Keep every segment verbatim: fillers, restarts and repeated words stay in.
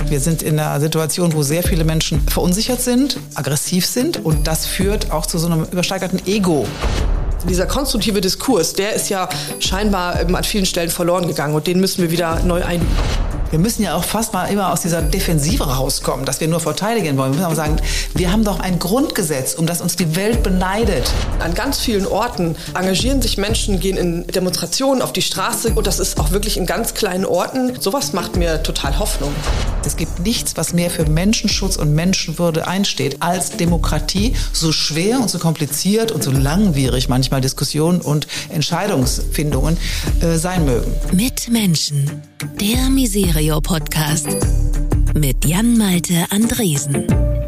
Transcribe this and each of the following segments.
Wir sind in einer Situation, wo sehr viele Menschen verunsichert sind, aggressiv sind und das führt auch zu so einem übersteigerten Ego. Dieser konstruktive Diskurs, der ist ja scheinbar an vielen Stellen verloren gegangen und den müssen wir wieder neu einüben. Wir müssen ja auch fast mal immer aus dieser Defensive rauskommen, dass wir nur verteidigen wollen. Wir müssen auch sagen, wir haben doch ein Grundgesetz, um das uns die Welt beneidet. An ganz vielen Orten engagieren sich Menschen, gehen in Demonstrationen auf die Straße und das ist auch wirklich in ganz kleinen Orten. Sowas macht mir total Hoffnung. Es gibt nichts, was mehr für Menschenschutz und Menschenwürde einsteht als Demokratie, so schwer und so kompliziert und so langwierig manchmal Diskussionen und Entscheidungsfindungen äh, sein mögen. Mit Menschen, der Miserio-Podcast mit Jan-Malte Andresen.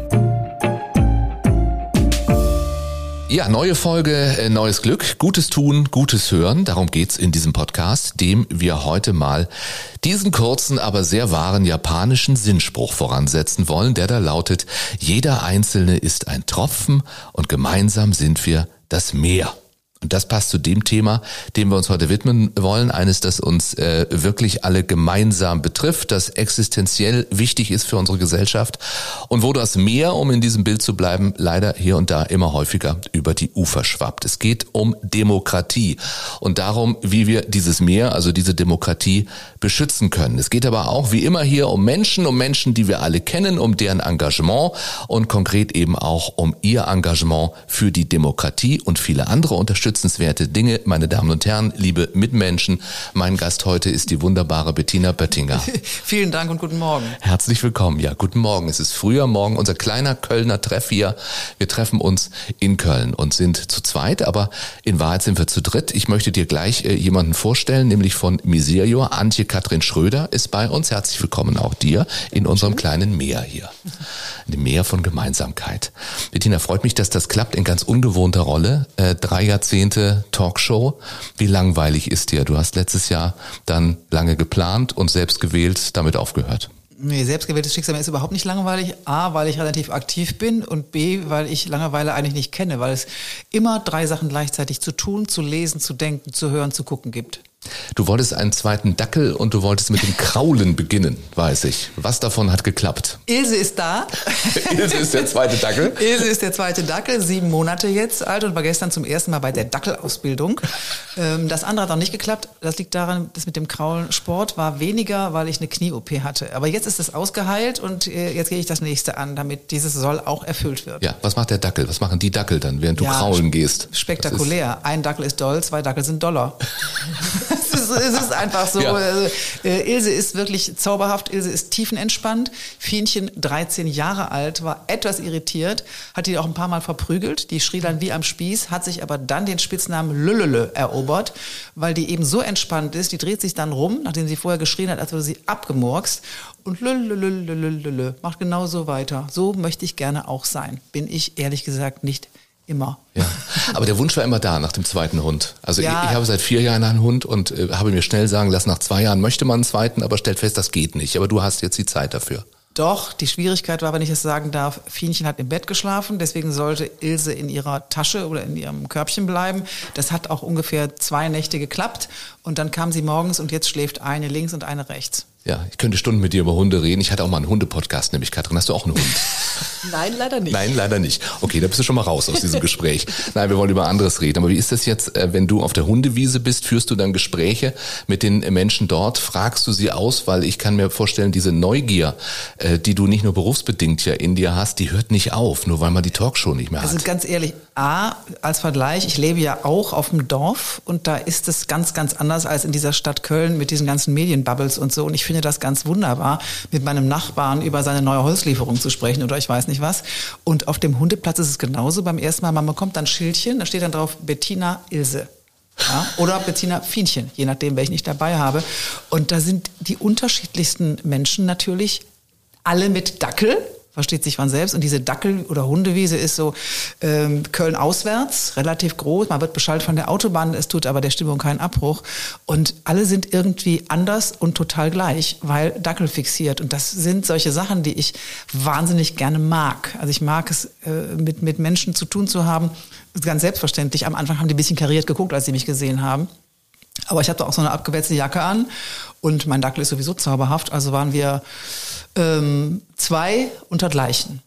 Ja, neue Folge, äh, neues Glück, Gutes tun, Gutes hören. Darum geht's in diesem Podcast, dem wir heute mal diesen kurzen, aber sehr wahren japanischen Sinnspruch voransetzen wollen, der da lautet: Jeder Einzelne ist ein Tropfen und gemeinsam sind wir das Meer. Und das passt zu dem Thema, dem wir uns heute widmen wollen. Eines, das uns äh, wirklich alle gemeinsam betrifft, das existenziell wichtig ist für unsere Gesellschaft und wo das Meer, um in diesem Bild zu bleiben, leider hier und da immer häufiger über die Ufer schwappt. Es geht um Demokratie und darum, wie wir dieses Meer, also diese Demokratie, beschützen können. Es geht aber auch, wie immer hier, um Menschen, um Menschen, die wir alle kennen, um deren Engagement und konkret eben auch um ihr Engagement für die Demokratie und viele andere Unterstützungswerte Dinge. Meine Damen und Herren, liebe Mitmenschen, mein Gast heute ist die wunderbare Bettina Böttinger. Vielen Dank und guten Morgen. Herzlich willkommen. Ja, guten Morgen. Es ist früher Morgen, unser kleiner Kölner Treff hier. Wir treffen uns in Köln und sind zu zweit, aber in Wahrheit sind wir zu dritt. Ich möchte dir gleich äh, jemanden vorstellen, nämlich von Miserio. Antje-Katrin Schröder ist bei uns. Herzlich willkommen auch dir in unserem kleinen Meer hier. Dem Meer von Gemeinsamkeit. Bettina, freut mich, dass das klappt in ganz ungewohnter Rolle. Äh, drei Jahrzehnte Talkshow. Wie langweilig ist dir? Du hast letztes Jahr dann lange geplant und selbst gewählt damit aufgehört. Nee, selbstgewähltes Schicksal ist überhaupt nicht langweilig. A, weil ich relativ aktiv bin und B, weil ich Langeweile eigentlich nicht kenne, weil es immer drei Sachen gleichzeitig zu tun, zu lesen, zu denken, zu hören, zu gucken gibt. Du wolltest einen zweiten Dackel und du wolltest mit dem Kraulen beginnen, weiß ich. Was davon hat geklappt? Ilse ist da. Ilse ist der zweite Dackel? Ilse ist der zweite Dackel, sieben Monate jetzt alt und war gestern zum ersten Mal bei der Dackelausbildung. Das andere hat auch nicht geklappt. Das liegt daran, dass mit dem Kraulen Sport war weniger, weil ich eine Knie-O P hatte. Aber jetzt ist es ausgeheilt und jetzt gehe ich das nächste an, damit dieses Soll auch erfüllt wird. Ja, was macht der Dackel? Was machen die Dackel dann, während du ja, kraulen gehst? Spektakulär. Ein Dackel ist doll, zwei Dackel sind Dollar. Es ist, es ist einfach so. Ja. Äh, Ilse ist wirklich zauberhaft. Ilse ist tiefenentspannt. Fienchen, dreizehn Jahre alt, war etwas irritiert, hat die auch ein paar Mal verprügelt. Die schrie dann wie am Spieß, hat sich aber dann den Spitznamen Lülele erobert, weil die eben so entspannt ist. Die dreht sich dann rum, nachdem sie vorher geschrien hat, als würde sie abgemurkst. Und Lülele macht genauso weiter. So möchte ich gerne auch sein. Bin ich ehrlich gesagt nicht immer. Ja, aber der Wunsch war immer da nach dem zweiten Hund. Also ja. ich, ich habe seit vier Jahren einen Hund und äh, habe mir schnell sagen lassen, nach zwei Jahren möchte man einen zweiten, aber stellt fest, das geht nicht. Aber du hast jetzt die Zeit dafür. Doch, die Schwierigkeit war, wenn ich es sagen darf, Fienchen hat im Bett geschlafen, deswegen sollte Ilse in ihrer Tasche oder in ihrem Körbchen bleiben. Das hat auch ungefähr zwei Nächte geklappt und dann kam sie morgens und jetzt schläft eine links und eine rechts. Ja, ich könnte Stunden mit dir über Hunde reden. Ich hatte auch mal einen Hunde-Podcast, nämlich Katrin. Hast du auch einen Hund? Nein, leider nicht. Nein, leider nicht. Okay, da bist du schon mal raus aus diesem Gespräch. Nein, wir wollen über anderes reden. Aber wie ist das jetzt, wenn du auf der Hundewiese bist? Führst du dann Gespräche mit den Menschen dort? Fragst du sie aus? Weil ich kann mir vorstellen, diese Neugier, die du nicht nur berufsbedingt ja in dir hast, die hört nicht auf, nur weil man die Talkshow nicht mehr hat. Also ganz ehrlich, A, als Vergleich, ich lebe ja auch auf dem Dorf und da ist es ganz, ganz anders als in dieser Stadt Köln mit diesen ganzen Medienbubbles und so. Und ich finde das ganz wunderbar, mit meinem Nachbarn über seine neue Holzlieferung zu sprechen oder ich weiß nicht was. Und auf dem Hundeplatz ist es genauso. Beim ersten Mal, man bekommt dann ein Schildchen, da steht dann drauf Bettina Ilse. Ja, oder Bettina Fienchen, je nachdem, welchen ich dabei habe. Und da sind die unterschiedlichsten Menschen natürlich alle mit Dackel. Versteht sich von selbst. Und diese Dackel- oder Hundewiese ist so ähm, Köln auswärts, relativ groß. Man wird beschallt von der Autobahn, es tut aber der Stimmung keinen Abbruch. Und alle sind irgendwie anders und total gleich, weil Dackel fixiert. Und das sind solche Sachen, die ich wahnsinnig gerne mag. Also ich mag es, äh, mit, mit Menschen zu tun zu haben. Ganz selbstverständlich. Am Anfang haben die ein bisschen kariert geguckt, als sie mich gesehen haben. Aber ich hatte auch so eine abgewetzte Jacke an und mein Dackel ist sowieso zauberhaft. Also waren wir Ähm, zwei untergleichen.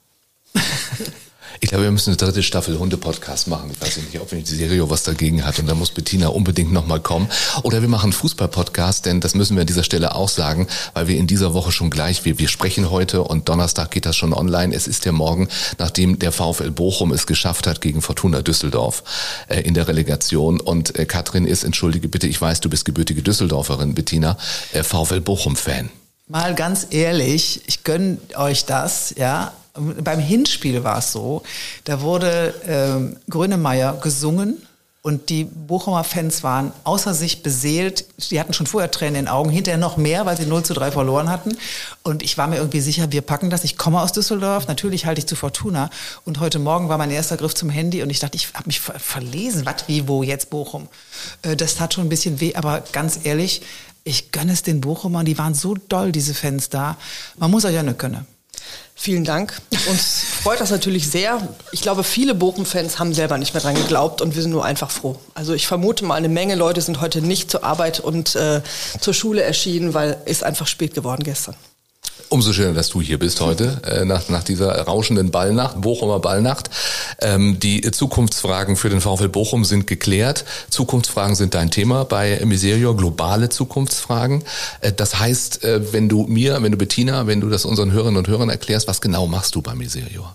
Ich glaube, wir müssen eine dritte Staffel Hunde-Podcast machen. Ich weiß nicht, ob die Serie was dagegen hat und da muss Bettina unbedingt nochmal kommen. Oder wir machen einen Fußball-Podcast, denn das müssen wir an dieser Stelle auch sagen, weil wir in dieser Woche schon gleich, wir, wir sprechen heute und Donnerstag geht das schon online. Es ist der Morgen, nachdem der VfL Bochum es geschafft hat gegen Fortuna Düsseldorf äh, in der Relegation. Und äh, Katrin ist, entschuldige bitte, ich weiß, du bist gebürtige Düsseldorferin, Bettina, äh, VfL Bochum-Fan. Mal ganz ehrlich, ich gönne euch das, ja. Beim Hinspiel war es so, da wurde ähm, Grönemeyer gesungen und die Bochumer Fans waren außer sich beseelt. Die hatten schon vorher Tränen in den Augen, hinterher noch mehr, weil sie null zu drei verloren hatten. Und ich war mir irgendwie sicher, wir packen das. Ich komme aus Düsseldorf, natürlich halte ich zu Fortuna. Und heute Morgen war mein erster Griff zum Handy und ich dachte, ich habe mich ver- verlesen. Was, wie, wo, jetzt Bochum? Äh, das tat schon ein bisschen weh, aber ganz ehrlich, ich gönne es den Bochumern. Die waren so doll, diese Fans da. Man muss euch ja nicht gönnen. Vielen Dank. Uns freut das natürlich sehr. Ich glaube, viele Bochum-Fans haben selber nicht mehr dran geglaubt und wir sind nur einfach froh. Also ich vermute mal, eine Menge Leute sind heute nicht zur Arbeit und äh, zur Schule erschienen, weil es einfach spät geworden gestern. Umso schöner, dass du hier bist heute, äh, nach, nach dieser rauschenden Ballnacht, Bochumer Ballnacht. Ähm, die Zukunftsfragen für den VfL Bochum sind geklärt. Zukunftsfragen sind dein Thema bei Miserio, globale Zukunftsfragen. Äh, das heißt, äh, wenn du mir, wenn du Bettina, wenn du das unseren Hörerinnen und Hörern erklärst, was genau machst du bei Miserio?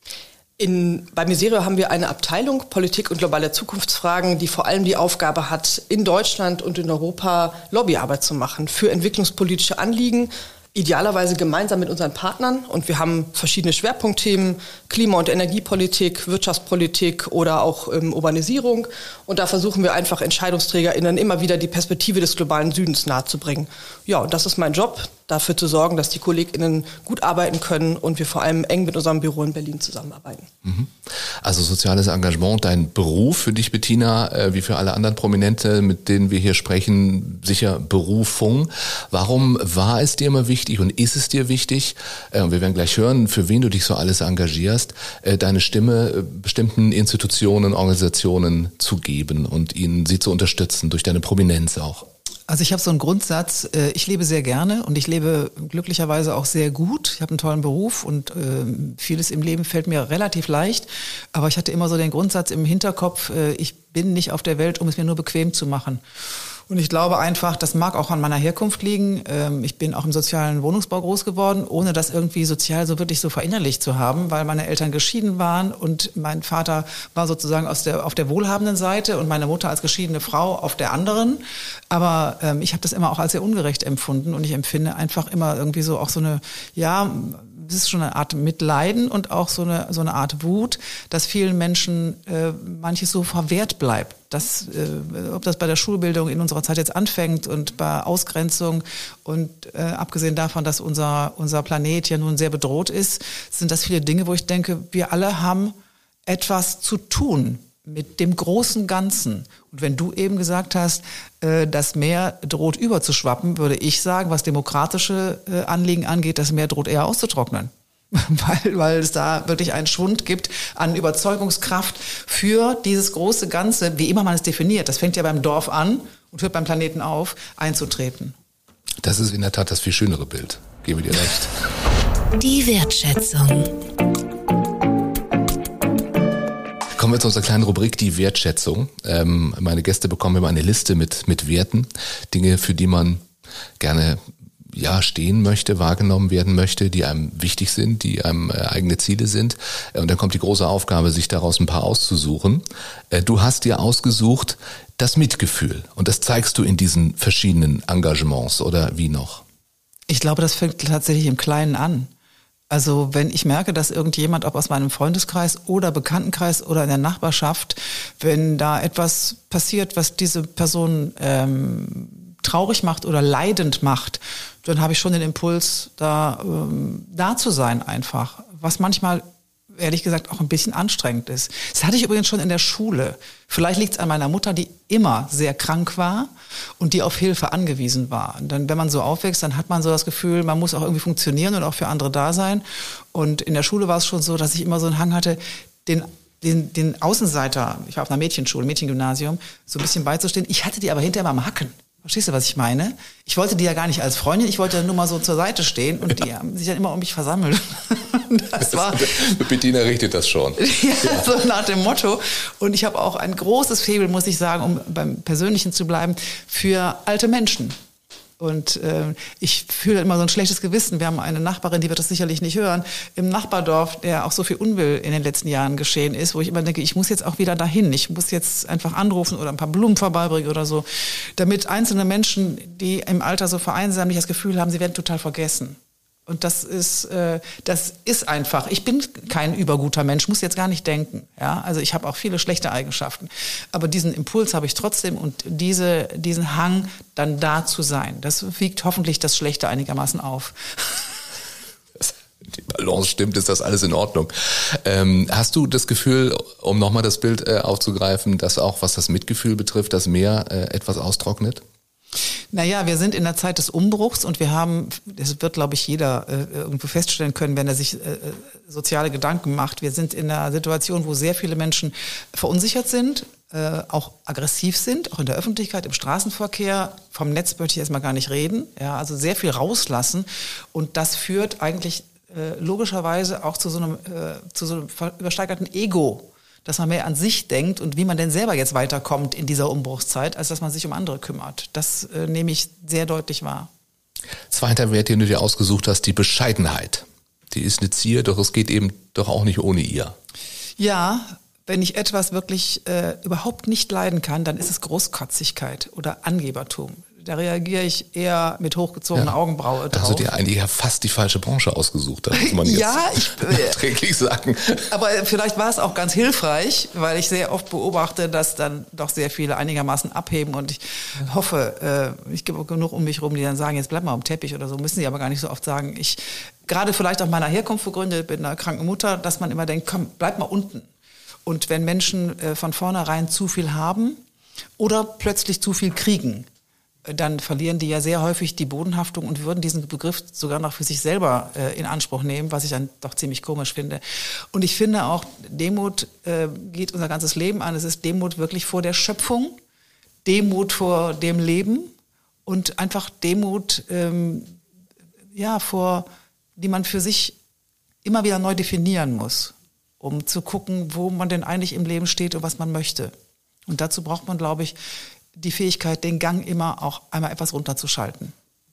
In, bei Miserio haben wir eine Abteilung Politik und globale Zukunftsfragen, die vor allem die Aufgabe hat, in Deutschland und in Europa Lobbyarbeit zu machen für entwicklungspolitische Anliegen, idealerweise gemeinsam mit unseren Partnern. Und wir haben verschiedene Schwerpunktthemen, Klima- und Energiepolitik, Wirtschaftspolitik oder auch ähm, Urbanisierung. Und da versuchen wir einfach EntscheidungsträgerInnen immer wieder die Perspektive des globalen Südens nahezubringen. Ja, und das ist mein Job, dafür zu sorgen, dass die KollegInnen gut arbeiten können und wir vor allem eng mit unserem Büro in Berlin zusammenarbeiten. Also soziales Engagement, dein Beruf für dich, Bettina, äh, wie für alle anderen Prominente, mit denen wir hier sprechen, sicher Berufung. Warum war es dir immer wichtig und ist es dir wichtig, äh, wir werden gleich hören, für wen du dich so alles engagierst, äh, deine Stimme äh, bestimmten Institutionen, Organisationen zu geben und ihnen sie zu unterstützen, durch deine Prominenz auch? Also ich habe so einen Grundsatz, ich lebe sehr gerne und ich lebe glücklicherweise auch sehr gut. Ich habe einen tollen Beruf und vieles im Leben fällt mir relativ leicht. Aber ich hatte immer so den Grundsatz im Hinterkopf, ich bin nicht auf der Welt, um es mir nur bequem zu machen. Und ich glaube einfach, das mag auch an meiner Herkunft liegen. Ich bin auch im sozialen Wohnungsbau groß geworden, ohne das irgendwie sozial so wirklich so verinnerlicht zu haben, weil meine Eltern geschieden waren und mein Vater war sozusagen aus der, auf der wohlhabenden Seite und meine Mutter als geschiedene Frau auf der anderen. Aber ähm, ich habe das immer auch als sehr ungerecht empfunden und ich empfinde einfach immer irgendwie so auch so eine, ja, es ist schon eine Art Mitleiden und auch so eine so eine Art Wut, dass vielen Menschen äh, manches so verwehrt bleibt. Das, äh, ob das bei der Schulbildung in unserer Zeit jetzt anfängt und bei Ausgrenzung und äh, abgesehen davon, dass unser unser Planet ja nun sehr bedroht ist, sind das viele Dinge, wo ich denke, wir alle haben etwas zu tun mit dem großen Ganzen. Und wenn du eben gesagt hast, äh, das Meer droht überzuschwappen, würde ich sagen, was demokratische äh, Anliegen angeht, das Meer droht eher auszutrocknen. weil, weil es da wirklich einen Schwund gibt an Überzeugungskraft für dieses große Ganze, wie immer man es definiert. Das fängt ja beim Dorf an und hört beim Planeten auf, einzutreten. Das ist in der Tat das viel schönere Bild. Gebe dir recht. Die Wertschätzung. Kommen wir zu unserer kleinen Rubrik, die Wertschätzung. Ähm, meine Gäste bekommen immer eine Liste mit, mit Werten, Dinge, für die man gerne ja stehen möchte, wahrgenommen werden möchte, die einem wichtig sind, die einem äh, eigene Ziele sind. Und dann kommt die große Aufgabe, sich daraus ein paar auszusuchen. Äh, du hast dir ausgesucht das Mitgefühl und das zeigst du in diesen verschiedenen Engagements oder wie noch? Ich glaube, das fängt tatsächlich im Kleinen an. Also wenn ich merke, dass irgendjemand, ob aus meinem Freundeskreis oder Bekanntenkreis oder in der Nachbarschaft, wenn da etwas passiert, was diese Person ähm, traurig macht oder leidend macht, dann habe ich schon den Impuls, da, ähm, da zu sein einfach. Was manchmal, ehrlich gesagt, auch ein bisschen anstrengend ist. Das hatte ich übrigens schon in der Schule. Vielleicht liegt es an meiner Mutter, die immer sehr krank war und die auf Hilfe angewiesen war. Und dann, wenn man so aufwächst, dann hat man so das Gefühl, man muss auch irgendwie funktionieren und auch für andere da sein. Und in der Schule war es schon so, dass ich immer so einen Hang hatte, den Den, den Außenseiter, ich war auf einer Mädchenschule, Mädchengymnasium, so ein bisschen beizustehen. Ich hatte die aber hinterher mal am Hacken. Verstehst du, was ich meine? Ich wollte die ja gar nicht als Freundin, ich wollte ja nur mal so zur Seite stehen und ja. die haben sich dann immer um mich versammelt. Das war, Bettina richtet das schon. Ja, ja, so nach dem Motto. Und ich habe auch ein großes Faible, muss ich sagen, um beim Persönlichen zu bleiben, für alte Menschen. Und äh, ich fühle immer so ein schlechtes Gewissen. Wir haben eine Nachbarin, die wird das sicherlich nicht hören, im Nachbardorf, der auch so viel Unwill in den letzten Jahren geschehen ist, wo ich immer denke, ich muss jetzt auch wieder dahin. Ich muss jetzt einfach anrufen oder ein paar Blumen vorbeibringen oder so, damit einzelne Menschen, die im Alter so vereinsamen, nicht das Gefühl haben, sie werden total vergessen. Und das ist, äh, das ist einfach. Ich bin kein überguter Mensch, muss jetzt gar nicht denken. Ja, also ich habe auch viele schlechte Eigenschaften, aber diesen Impuls habe ich trotzdem und diese, diesen Hang, dann da zu sein. Das wiegt hoffentlich das Schlechte einigermaßen auf. Die Balance stimmt, ist das alles in Ordnung. Ähm, hast du das Gefühl, um nochmal das Bild äh, aufzugreifen, dass auch was das Mitgefühl betrifft, das Meer äh, etwas austrocknet? Naja, wir sind in der Zeit des Umbruchs und wir haben, das wird, glaube ich, jeder äh, irgendwo feststellen können, wenn er sich äh, soziale Gedanken macht. Wir sind in einer Situation, wo sehr viele Menschen verunsichert sind, äh, auch aggressiv sind, auch in der Öffentlichkeit, im Straßenverkehr. Vom Netz möchte ich erstmal gar nicht reden. Ja, also sehr viel rauslassen und das führt eigentlich äh, logischerweise auch zu so einem, äh, zu so einem übersteigerten Ego, dass man mehr an sich denkt und wie man denn selber jetzt weiterkommt in dieser Umbruchszeit, als dass man sich um andere kümmert. Das äh, nehme ich sehr deutlich wahr. Zweiter Wert, den du dir ausgesucht hast, die Bescheidenheit. Die ist eine Zier, doch es geht eben doch auch nicht ohne ihr. Ja, wenn ich etwas wirklich äh, überhaupt nicht leiden kann, dann ist es Großkotzigkeit oder Angebertum. Da reagiere ich eher mit hochgezogener ja. Augenbraue drauf. Hast du dir eigentlich ja fast die falsche Branche ausgesucht, das muss man jetzt ja, ich, nachträglich sagen. Aber vielleicht war es auch ganz hilfreich, weil ich sehr oft beobachte, dass dann doch sehr viele einigermaßen abheben und ich hoffe, äh, ich gebe genug um mich rum, die dann sagen, jetzt bleib mal am Teppich oder so, müssen sie aber gar nicht so oft sagen. Ich, gerade vielleicht auch meiner Herkunft begründet, mit einer kranken Mutter, dass man immer denkt, komm, bleib mal unten. Und wenn Menschen äh, von vornherein zu viel haben oder plötzlich zu viel kriegen, dann verlieren die ja sehr häufig die Bodenhaftung und würden diesen Begriff sogar noch für sich selber äh, in Anspruch nehmen, was ich dann doch ziemlich komisch finde. Und ich finde auch, Demut äh, geht unser ganzes Leben an. Es ist Demut wirklich vor der Schöpfung, Demut vor dem Leben und einfach Demut, ähm, ja, vor, die man für sich immer wieder neu definieren muss, um zu gucken, wo man denn eigentlich im Leben steht und was man möchte. Und dazu braucht man, glaube ich, die Fähigkeit, den Gang immer auch einmal etwas runterzuschalten.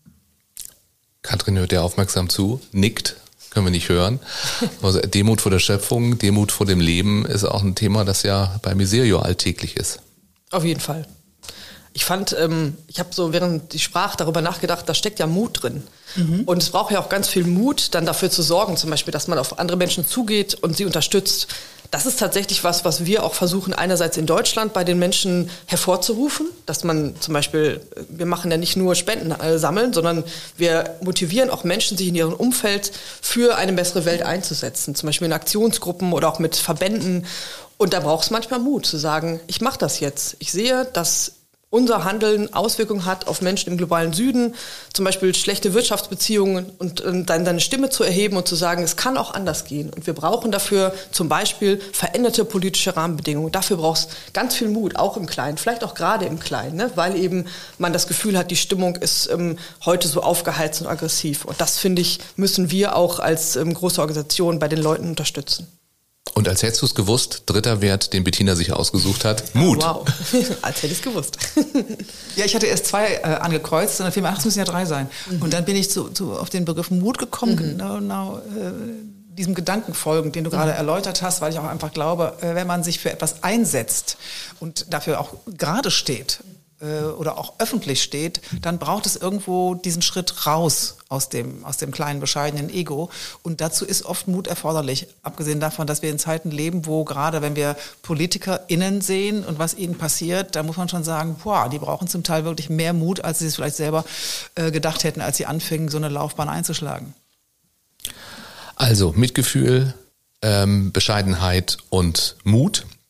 Katrin hört dir aufmerksam zu, nickt, können wir nicht hören. Also Demut vor der Schöpfung, Demut vor dem Leben ist auch ein Thema, das ja bei Miserio alltäglich ist. Auf jeden Fall. Ich fand, ähm, ich habe so während ich sprach darüber nachgedacht, da steckt ja Mut drin. Mhm. Und es braucht ja auch ganz viel Mut, dann dafür zu sorgen, zum Beispiel, dass man auf andere Menschen zugeht und sie unterstützt. Das ist tatsächlich was, was wir auch versuchen, einerseits in Deutschland bei den Menschen hervorzurufen, dass man zum Beispiel, wir machen ja nicht nur Spenden äh, sammeln, sondern wir motivieren auch Menschen, sich in ihrem Umfeld für eine bessere Welt einzusetzen, zum Beispiel in Aktionsgruppen oder auch mit Verbänden. Und da braucht es manchmal Mut, zu sagen, ich mache das jetzt. Ich sehe, dass unser Handeln Auswirkungen hat auf Menschen im globalen Süden, zum Beispiel schlechte Wirtschaftsbeziehungen und, und dann deine Stimme zu erheben und zu sagen, es kann auch anders gehen. Und wir brauchen dafür zum Beispiel veränderte politische Rahmenbedingungen. Dafür braucht es ganz viel Mut, auch im Kleinen, vielleicht auch gerade im Kleinen, ne? Weil eben man das Gefühl hat, die Stimmung ist ähm, heute so aufgeheizt und aggressiv. Und das, finde ich, müssen wir auch als ähm, große Organisation bei den Leuten unterstützen. Und als hättest du es gewusst, dritter Wert, den Bettina sich ausgesucht hat, Mut. Wow, als hätte ich es gewusst. Ja, ich hatte erst zwei äh, angekreuzt und dann fiel mir, ach, es müssen ja drei sein. Mhm. Und dann bin ich zu, zu, auf den Begriff Mut gekommen, mhm. genau, genau äh, diesem Gedanken folgend, den du mhm. gerade erläutert hast, weil ich auch einfach glaube, äh, wenn man sich für etwas einsetzt und dafür auch gerade steht, oder auch öffentlich steht, dann braucht es irgendwo diesen Schritt raus aus dem, aus dem kleinen, bescheidenen Ego. Und dazu ist oft Mut erforderlich. Abgesehen davon, dass wir in Zeiten leben, wo gerade, wenn wir PolitikerInnen sehen und was ihnen passiert, da muss man schon sagen, boah, die brauchen zum Teil wirklich mehr Mut, als sie es vielleicht selber äh, gedacht hätten, als sie anfingen, so eine Laufbahn einzuschlagen. Also Mitgefühl, ähm, Bescheidenheit und Mut.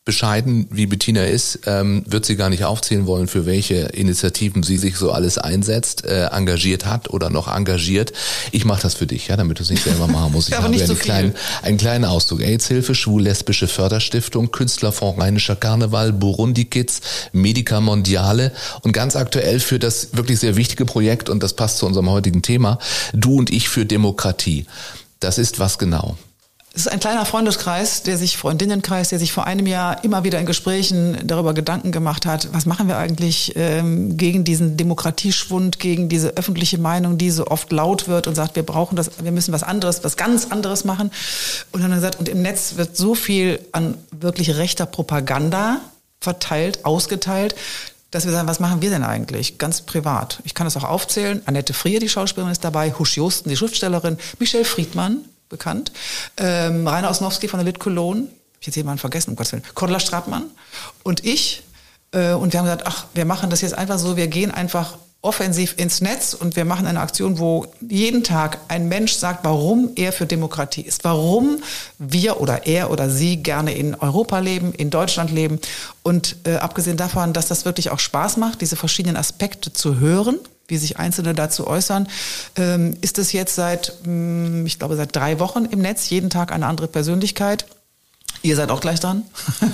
bescheiden wie Bettina ist, ähm, wird sie gar nicht aufzählen wollen, für welche Initiativen sie sich so alles einsetzt, äh, engagiert hat oder noch engagiert. Ich mache das für dich, ja, damit du es nicht selber machen musst. Ich aber habe nicht ja so einen, kleinen, einen kleinen Ausdruck. AIDS-Hilfe, Schwul-Lesbische Förderstiftung, Künstlerfonds Rheinischer Karneval, Burundi Kids, Medica Mondiale und ganz aktuell für das wirklich sehr wichtige Projekt, und das passt zu unserem heutigen Thema, Du und ich für Demokratie. Das ist was genau? Es ist ein kleiner Freundeskreis, der sich, Freundinnenkreis, der sich vor einem Jahr immer wieder in Gesprächen darüber Gedanken gemacht hat, was machen wir eigentlich ähm, gegen diesen Demokratieschwund, gegen diese öffentliche Meinung, die so oft laut wird und sagt, wir brauchen das, wir müssen was anderes, was ganz anderes machen. Und dann haben wir gesagt, und im Netz wird so viel an wirklich rechter Propaganda verteilt, ausgeteilt, dass wir sagen, was machen wir denn eigentlich? Ganz privat. Ich kann das auch aufzählen. Annette Frier, die Schauspielerin, ist dabei, Husch Josten, die Schriftstellerin, Michelle Friedmann, bekannt, ähm, Rainer Osnowski von der Lit Cologne, ich jetzt jemanden vergessen, um Gottes Willen, Cordula Strattmann und ich. Äh, und wir haben gesagt, ach, wir machen das jetzt einfach so, wir gehen einfach offensiv ins Netz und wir machen eine Aktion, wo jeden Tag ein Mensch sagt, warum er für Demokratie ist, warum wir oder er oder sie gerne in Europa leben, in Deutschland leben. Und äh, abgesehen davon, dass das wirklich auch Spaß macht, diese verschiedenen Aspekte zu hören, wie sich Einzelne dazu äußern, ähm, ist es jetzt seit, mh, ich glaube, seit drei Wochen im Netz, jeden Tag eine andere Persönlichkeit. Ihr seid auch gleich dran.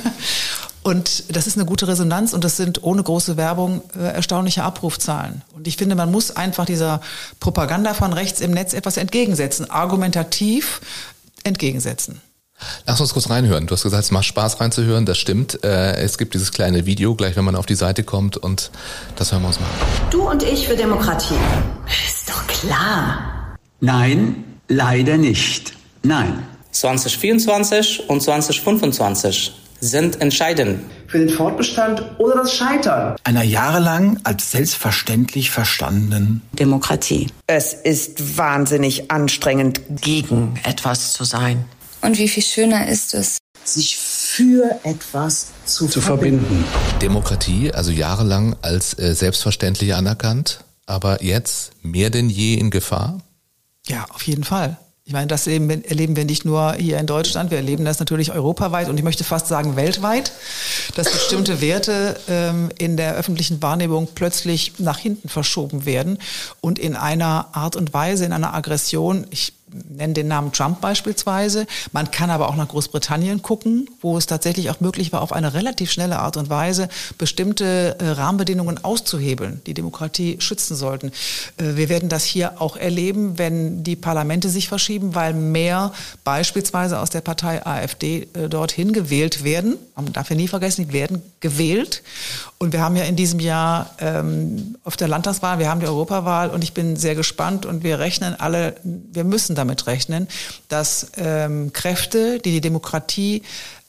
Und das ist eine gute Resonanz und das sind ohne große Werbung äh, erstaunliche Abrufzahlen. Und ich finde, man muss einfach dieser Propaganda von rechts im Netz etwas entgegensetzen, argumentativ entgegensetzen. Lass uns kurz reinhören. Du hast gesagt, es macht Spaß reinzuhören, das stimmt. Äh, es gibt dieses kleine Video, gleich wenn man auf die Seite kommt, und das hören wir uns mal an. Du und ich für Demokratie. Ist doch klar. Nein, leider nicht. Nein. zwanzig vierundzwanzig und zwanzig fünfundzwanzig sind entscheidend. Für den Fortbestand oder das Scheitern Einer jahrelang als selbstverständlich verstandenen Demokratie. Es ist wahnsinnig anstrengend, gegen etwas zu sein. Und wie viel schöner ist es, sich für etwas zu, zu verbinden. verbinden. Demokratie, also jahrelang als äh, selbstverständlich anerkannt, aber jetzt mehr denn je in Gefahr? Ja, auf jeden Fall. Ich meine, das erleben wir nicht nur hier in Deutschland, wir erleben das natürlich europaweit und ich möchte fast sagen weltweit, dass bestimmte Werte ähm, in der öffentlichen Wahrnehmung plötzlich nach hinten verschoben werden und in einer Art und Weise, in einer Aggression, ich nenne den Namen Trump beispielsweise. Man kann aber auch nach Großbritannien gucken, wo es tatsächlich auch möglich war, auf eine relativ schnelle Art und Weise bestimmte äh, Rahmenbedingungen auszuhebeln, die Demokratie schützen sollten. Äh, wir werden das hier auch erleben, wenn die Parlamente sich verschieben, weil mehr beispielsweise aus der Partei AfD äh, dorthin gewählt werden. Man darf ja nie vergessen, die werden gewählt. Und wir haben ja in diesem Jahr ähm, auf der Landtagswahl, wir haben die Europawahl und ich bin sehr gespannt und wir rechnen alle, wir müssen damit rechnen, dass ähm, Kräfte, die die Demokratie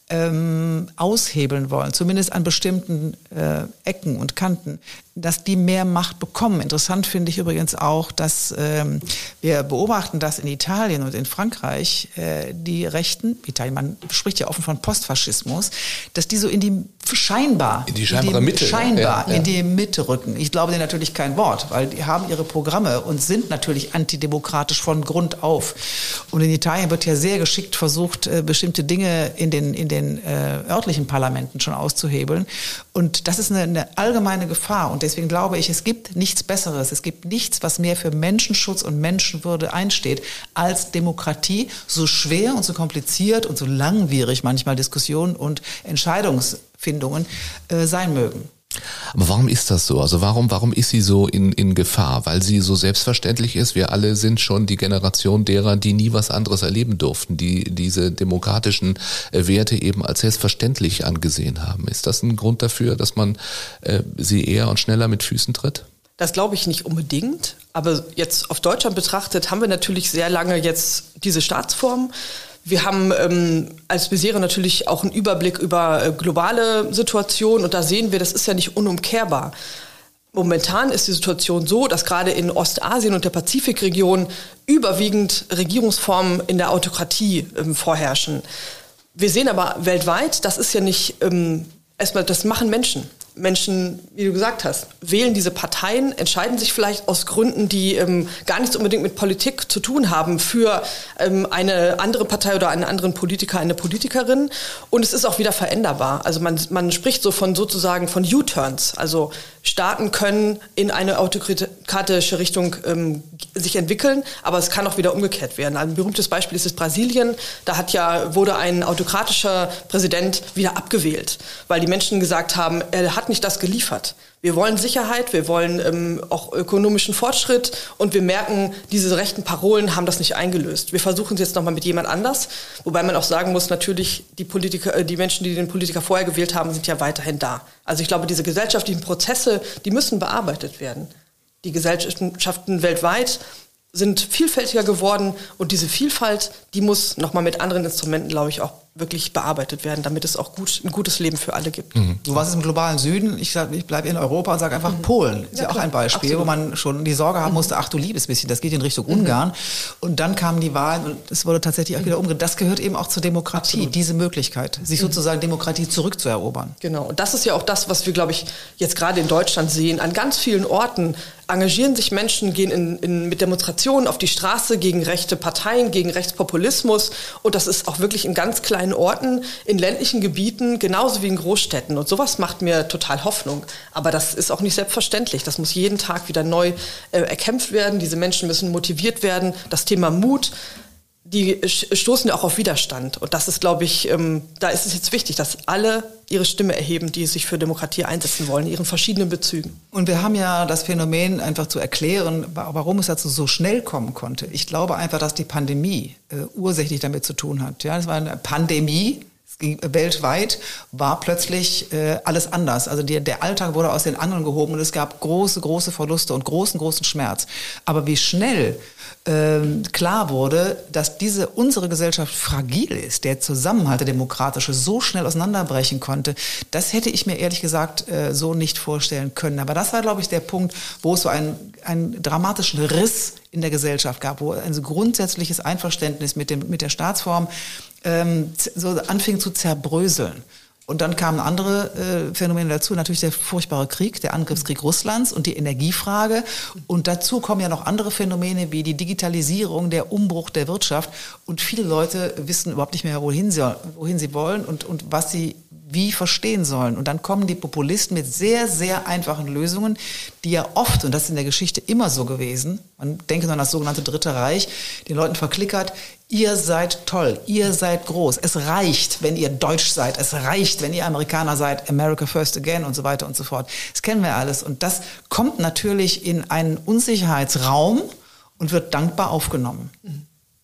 ähm, aushebeln wollen, zumindest an bestimmten äh, Ecken und Kanten, dass die mehr Macht bekommen. Interessant finde ich übrigens auch, dass ähm, wir beobachten, dass in Italien und in Frankreich äh, die Rechten, Italien, man spricht ja offen von Postfaschismus, dass die so in die scheinbar in die scheinbare in die, Mitte, scheinbar ja, ja. in die Mitte rücken. Ich glaube denen natürlich kein Wort, weil die haben ihre Programme und sind natürlich antidemokratisch von Grund auf. Und in Italien wird ja sehr geschickt versucht, äh, bestimmte Dinge in den in den äh, örtlichen Parlamenten schon auszuhebeln. Und das ist eine, eine allgemeine Gefahr. Und deswegen glaube ich, es gibt nichts Besseres, es gibt nichts, was mehr für Menschenschutz und Menschenwürde einsteht, als Demokratie, so schwer und so kompliziert und so langwierig manchmal Diskussionen und Entscheidungsfindungen äh, sein mögen. Aber warum ist das so? Also warum, warum ist sie so in, in Gefahr? Weil sie so selbstverständlich ist. Wir alle sind schon die Generation derer, die nie was anderes erleben durften, die diese demokratischen Werte eben als selbstverständlich angesehen haben. Ist das ein Grund dafür, dass man äh, sie eher und schneller mit Füßen tritt? Das glaube ich nicht unbedingt. Aber jetzt auf Deutschland betrachtet haben wir natürlich sehr lange jetzt diese Staatsform. Wir haben ähm, als Misere natürlich auch einen Überblick über äh, globale Situationen und da sehen wir, das ist ja nicht unumkehrbar. Momentan ist die Situation so, dass gerade in Ostasien und der Pazifikregion überwiegend Regierungsformen in der Autokratie ähm, vorherrschen. Wir sehen aber weltweit, das ist ja nicht, ähm, erstmal, das machen Menschen. Menschen, wie du gesagt hast, wählen diese Parteien, entscheiden sich vielleicht aus Gründen, die ähm, gar nichts unbedingt mit Politik zu tun haben, für ähm, eine andere Partei oder einen anderen Politiker, eine Politikerin. Und es ist auch wieder veränderbar. Also man, man spricht so von sozusagen von U-Turns. Also Staaten können in eine autokratische Richtung ähm, sich entwickeln, aber es kann auch wieder umgekehrt werden. Ein berühmtes Beispiel ist es Brasilien. Da hat ja, wurde ein autokratischer Präsident wieder abgewählt, weil die Menschen gesagt haben, er hat nicht das geliefert. Wir wollen Sicherheit, wir wollen ähm, auch ökonomischen Fortschritt und wir merken, diese rechten Parolen haben das nicht eingelöst. Wir versuchen es jetzt nochmal mit jemand anders, wobei man auch sagen muss, natürlich, die Politiker, äh, die Menschen, die den Politiker vorher gewählt haben, sind ja weiterhin da. Also ich glaube, diese gesellschaftlichen Prozesse, die müssen bearbeitet werden. Die Gesellschaften weltweit sind vielfältiger geworden und diese Vielfalt, die muss nochmal mit anderen Instrumenten, glaube ich, auch wirklich bearbeitet werden, damit es auch gut, ein gutes Leben für alle gibt. Mhm. Du warst im globalen Süden, ich, ich bleibe in Europa und sage einfach mhm. Polen. Ist ja, ja auch ein Beispiel, absolut. Wo man schon die Sorge haben musste, ach du liebes bisschen, das geht in Richtung mhm. Ungarn. Und dann kamen die Wahlen und es wurde tatsächlich auch wieder umgedreht. Das gehört eben auch zur Demokratie, absolut. Diese Möglichkeit, sich mhm. sozusagen Demokratie zurückzuerobern. Genau, und das ist ja auch das, was wir, glaube ich, jetzt gerade in Deutschland sehen. An ganz vielen Orten engagieren sich Menschen, gehen in, in, mit Demonstrationen auf die Straße gegen rechte Parteien, gegen Rechtspopulismus. Und das ist auch wirklich in ganz kleinen Orten, in ländlichen Gebieten, genauso wie in Großstädten. Und sowas macht mir total Hoffnung. Aber das ist auch nicht selbstverständlich. Das muss jeden Tag wieder neu äh, erkämpft werden. Diese Menschen müssen motiviert werden. Das Thema Mut, die stoßen ja auch auf Widerstand. Und das ist, glaube ich, ähm, da ist es jetzt wichtig, dass alle ihre Stimme erheben, die sich für Demokratie einsetzen wollen, in ihren verschiedenen Bezügen. Und wir haben ja das Phänomen einfach zu erklären, warum es dazu so schnell kommen konnte. Ich glaube einfach, dass die Pandemie äh, ursächlich damit zu tun hat. Ja, es war eine Pandemie. Weltweit war plötzlich äh, alles anders. Also die, der Alltag wurde aus den Angeln gehoben und es gab große, große Verluste und großen, großen Schmerz. Aber wie schnell ähm, klar wurde, dass diese unsere Gesellschaft fragil ist, der Zusammenhalt, der demokratische, so schnell auseinanderbrechen konnte, das hätte ich mir ehrlich gesagt äh, so nicht vorstellen können. Aber das war, glaube ich, der Punkt, wo es so einen, einen dramatischen Riss in der Gesellschaft gab, wo ein so grundsätzliches Einverständnis mit dem, mit der Staatsform ähm, so anfing zu zerbröseln. Und dann kamen andere äh, Phänomene dazu, natürlich der furchtbare Krieg, der Angriffskrieg Russlands und die Energiefrage. Und dazu kommen ja noch andere Phänomene wie die Digitalisierung, der Umbruch der Wirtschaft. Und viele Leute wissen überhaupt nicht mehr, wohin sie, wohin sie wollen und, und was sie wie verstehen sollen. Und dann kommen die Populisten mit sehr, sehr einfachen Lösungen, die ja oft, und das ist in der Geschichte immer so gewesen, man denke nur an das sogenannte Dritte Reich, den Leuten verklickert, ihr seid toll, ihr seid groß, es reicht, wenn ihr deutsch seid, es reicht, wenn ihr Amerikaner seid, America first again und so weiter und so fort. Das kennen wir alles und das kommt natürlich in einen Unsicherheitsraum und wird dankbar aufgenommen. Mhm.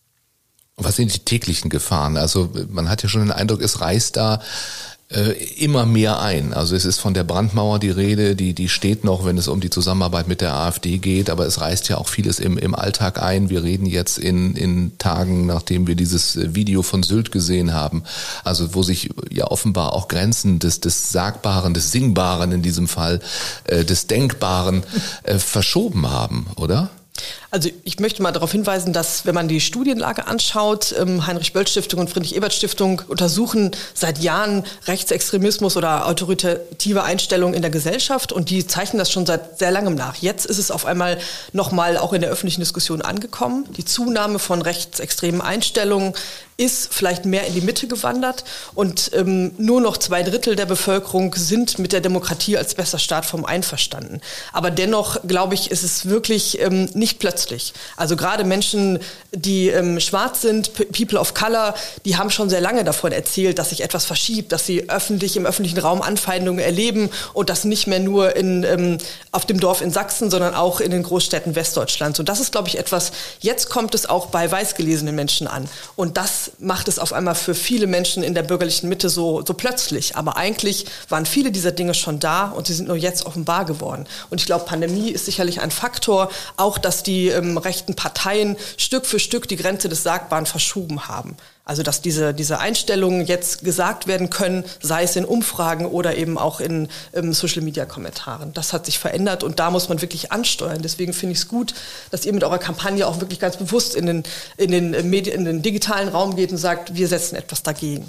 Was sind die täglichen Gefahren? Also man hat ja schon den Eindruck, es reißt da äh, immer mehr ein. Also es ist von der Brandmauer die Rede, die die steht noch, wenn es um die Zusammenarbeit mit der AfD geht, aber es reißt ja auch vieles im im Alltag ein. Wir reden jetzt in in Tagen, nachdem wir dieses Video von Sylt gesehen haben, also wo sich ja offenbar auch Grenzen des des Sagbaren, des Singbaren in diesem Fall, äh, des Denkbaren äh, verschoben haben, oder? Also ich möchte mal darauf hinweisen, dass wenn man die Studienlage anschaut, Heinrich-Böll-Stiftung und Friedrich-Ebert-Stiftung untersuchen seit Jahren Rechtsextremismus oder autoritative Einstellungen in der Gesellschaft und die zeichnen das schon seit sehr langem nach. Jetzt ist es auf einmal nochmal auch in der öffentlichen Diskussion angekommen. Die Zunahme von rechtsextremen Einstellungen ist vielleicht mehr in die Mitte gewandert und ähm, nur noch zwei Drittel der Bevölkerung sind mit der Demokratie als bester Staatsform einverstanden. Aber dennoch, glaube ich, ist es wirklich ähm, nicht plötzlich. Also gerade Menschen, die ähm, schwarz sind, People of Color, die haben schon sehr lange davon erzählt, dass sich etwas verschiebt, dass sie öffentlich im öffentlichen Raum Anfeindungen erleben und das nicht mehr nur in, ähm, auf dem Dorf in Sachsen, sondern auch in den Großstädten Westdeutschlands. Und das ist, glaube ich, etwas, jetzt kommt es auch bei weißgelesenen Menschen an. Und das macht es auf einmal für viele Menschen in der bürgerlichen Mitte so, so plötzlich. Aber eigentlich waren viele dieser Dinge schon da und sie sind nur jetzt offenbar geworden. Und ich glaube, Pandemie ist sicherlich ein Faktor, auch dass die ähm, rechten Parteien Stück für Stück die Grenze des Sagbaren verschoben haben. Also dass diese, diese Einstellungen jetzt gesagt werden können, sei es in Umfragen oder eben auch in ähm, Social-Media-Kommentaren. Das hat sich verändert und da muss man wirklich ansteuern. Deswegen finde ich es gut, dass ihr mit eurer Kampagne auch wirklich ganz bewusst in den, in den Medien, in den digitalen Raum geht und sagt, wir setzen etwas dagegen.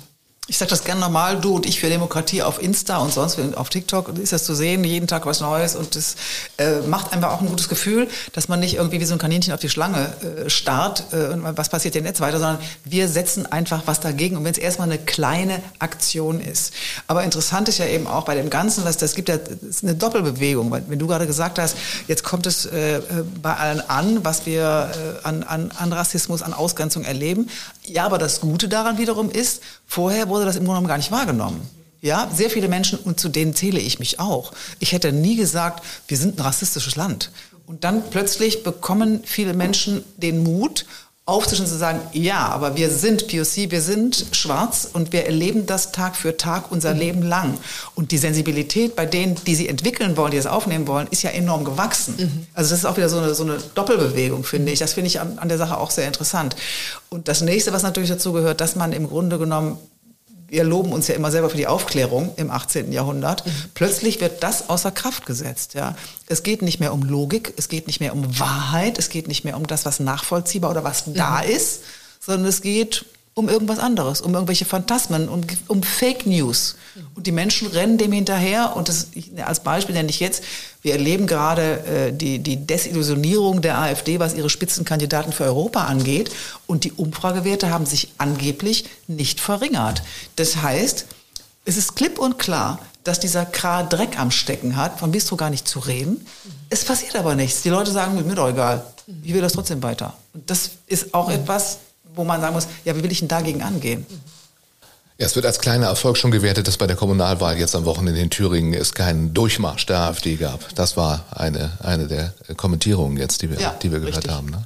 Ich sage das gerne nochmal, du und ich für Demokratie auf Insta und sonst auf TikTok ist das zu sehen, jeden Tag was Neues und das äh, macht einfach auch ein gutes Gefühl, dass man nicht irgendwie wie so ein Kaninchen auf die Schlange äh, starrt äh, und was passiert denn jetzt weiter, sondern wir setzen einfach was dagegen und wenn es erstmal eine kleine Aktion ist. Aber interessant ist ja eben auch bei dem Ganzen, was das gibt ja das ist eine Doppelbewegung, weil wenn du gerade gesagt hast, jetzt kommt es äh, bei allen an, was wir äh, an, an, an Rassismus, an Ausgrenzung erleben. Ja, aber das Gute daran wiederum ist, vorher wurde das im Grunde genommen gar nicht wahrgenommen. Ja, sehr viele Menschen, und zu denen zähle ich mich auch. Ich hätte nie gesagt, wir sind ein rassistisches Land. Und dann plötzlich bekommen viele Menschen den Mut, aufzustehen und zu sagen, ja, aber wir sind P O C, wir sind schwarz und wir erleben das Tag für Tag unser mhm. Leben lang. Und die Sensibilität bei denen, die sie entwickeln wollen, die es aufnehmen wollen, ist ja enorm gewachsen. Mhm. Also das ist auch wieder so eine, so eine Doppelbewegung, finde ich. Das finde ich an, an der Sache auch sehr interessant. Und das Nächste, was natürlich dazu gehört, dass man im Grunde genommen, wir loben uns ja immer selber für die Aufklärung im achtzehnten Jahrhundert. Mhm. Plötzlich wird das außer Kraft gesetzt. Ja. Es geht nicht mehr um Logik, es geht nicht mehr um Wahrheit, es geht nicht mehr um das, was nachvollziehbar oder was mhm. da ist, sondern es geht um irgendwas anderes, um irgendwelche Phantasmen, um, um Fake News. Und die Menschen rennen dem hinterher. Und das, als Beispiel nenne ich jetzt, wir erleben gerade äh, die, die Desillusionierung der AfD, was ihre Spitzenkandidaten für Europa angeht. Und die Umfragewerte haben sich angeblich nicht verringert. Das heißt, es ist klipp und klar, dass dieser Kra Dreck am Stecken hat, von Bistro gar nicht zu reden. Es passiert aber nichts. Die Leute sagen, mir doch egal, ich will das trotzdem weiter. Und das ist auch etwas, wo man sagen muss, ja, wie will ich denn dagegen angehen? Ja, es wird als kleiner Erfolg schon gewertet, dass bei der Kommunalwahl jetzt am Wochenende in Thüringen es keinen Durchmarsch der AfD gab. Das war eine, eine der Kommentierungen jetzt, die wir, ja, die wir gehört richtig. haben. Ne?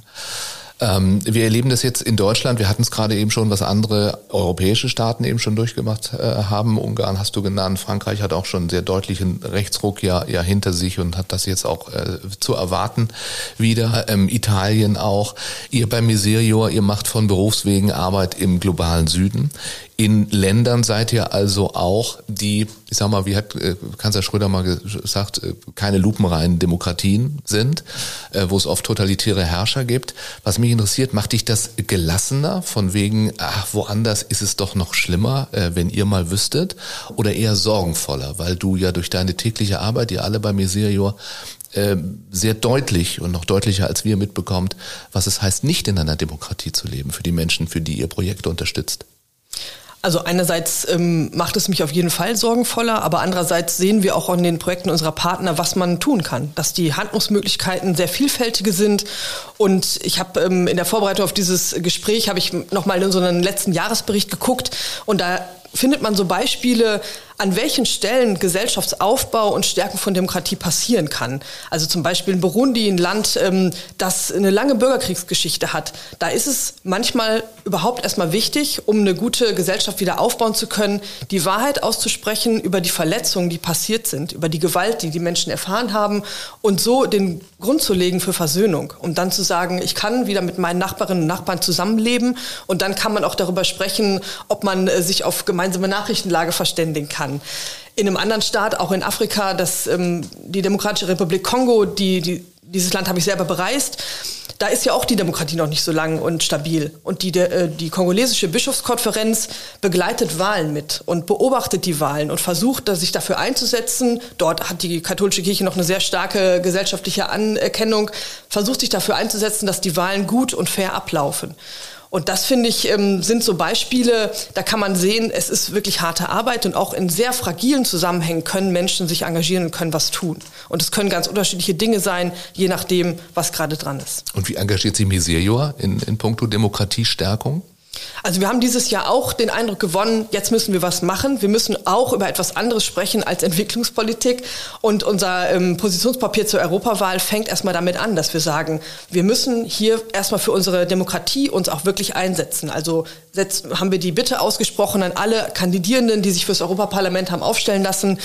Ähm, wir erleben das jetzt in Deutschland. Wir hatten es gerade eben schon, was andere europäische Staaten eben schon durchgemacht äh, haben. Ungarn hast du genannt. Frankreich hat auch schon einen sehr deutlichen Rechtsruck ja, ja hinter sich und hat das jetzt auch äh, zu erwarten wieder. Ähm, Italien auch. Ihr bei Miserior, ihr macht von Berufswegen Arbeit im globalen Süden. In Ländern seid ihr also auch die, ich sag mal, wie hat äh, Kanzler Schröder mal gesagt, äh, keine lupenreinen Demokratien sind, äh, wo es oft totalitäre Herrscher gibt. Was mich interessiert, macht dich das gelassener, von wegen, ach, woanders ist es doch noch schlimmer, äh, wenn ihr mal wüsstet, oder eher sorgenvoller, weil du ja durch deine tägliche Arbeit, ihr alle bei Miserior, äh, sehr deutlich und noch deutlicher als wir mitbekommt, was es heißt, nicht in einer Demokratie zu leben, für die Menschen, für die ihr Projekte unterstützt. Also einerseits ähm, macht es mich auf jeden Fall sorgenvoller, aber andererseits sehen wir auch in den Projekten unserer Partner, was man tun kann, dass die Handlungsmöglichkeiten sehr vielfältige sind. Und ich habe ähm, in der Vorbereitung auf dieses Gespräch habe ich nochmal in unseren letzten Jahresbericht geguckt und da findet man so Beispiele, an welchen Stellen Gesellschaftsaufbau und Stärken von Demokratie passieren kann. Also zum Beispiel in Burundi, ein Land, das eine lange Bürgerkriegsgeschichte hat. Da ist es manchmal überhaupt erstmal wichtig, um eine gute Gesellschaft wieder aufbauen zu können, die Wahrheit auszusprechen über die Verletzungen, die passiert sind, über die Gewalt, die die Menschen erfahren haben und so den Grund zu legen für Versöhnung. Um dann zu sagen, ich kann wieder mit meinen Nachbarinnen und Nachbarn zusammenleben und dann kann man auch darüber sprechen, ob man sich auf gemeinsame Nachrichtenlage verständigen kann. In einem anderen Staat, auch in Afrika, das, ähm, die Demokratische Republik Kongo, die, die, dieses Land habe ich selber bereist, da ist ja auch die Demokratie noch nicht so lang und stabil. Und die, der, die kongolesische Bischofskonferenz begleitet Wahlen mit und beobachtet die Wahlen und versucht, sich dafür einzusetzen. Dort hat die katholische Kirche noch eine sehr starke gesellschaftliche Anerkennung, versucht sich dafür einzusetzen, dass die Wahlen gut und fair ablaufen. Und das, finde ich, sind so Beispiele, da kann man sehen, es ist wirklich harte Arbeit und auch in sehr fragilen Zusammenhängen können Menschen sich engagieren und können was tun. Und es können ganz unterschiedliche Dinge sein, je nachdem, was gerade dran ist. Und wie engagiert sich Miserior in, in puncto Demokratiestärkung? Also wir haben dieses Jahr auch den Eindruck gewonnen, jetzt müssen wir was machen. Wir müssen auch über etwas anderes sprechen als Entwicklungspolitik. Und unser ähm, Positionspapier zur Europawahl fängt erstmal damit an, dass wir sagen, wir müssen hier erstmal für unsere Demokratie uns auch wirklich einsetzen. Also jetzt haben wir die Bitte ausgesprochen an alle Kandidierenden, die sich fürs Europaparlament haben aufstellen lassen,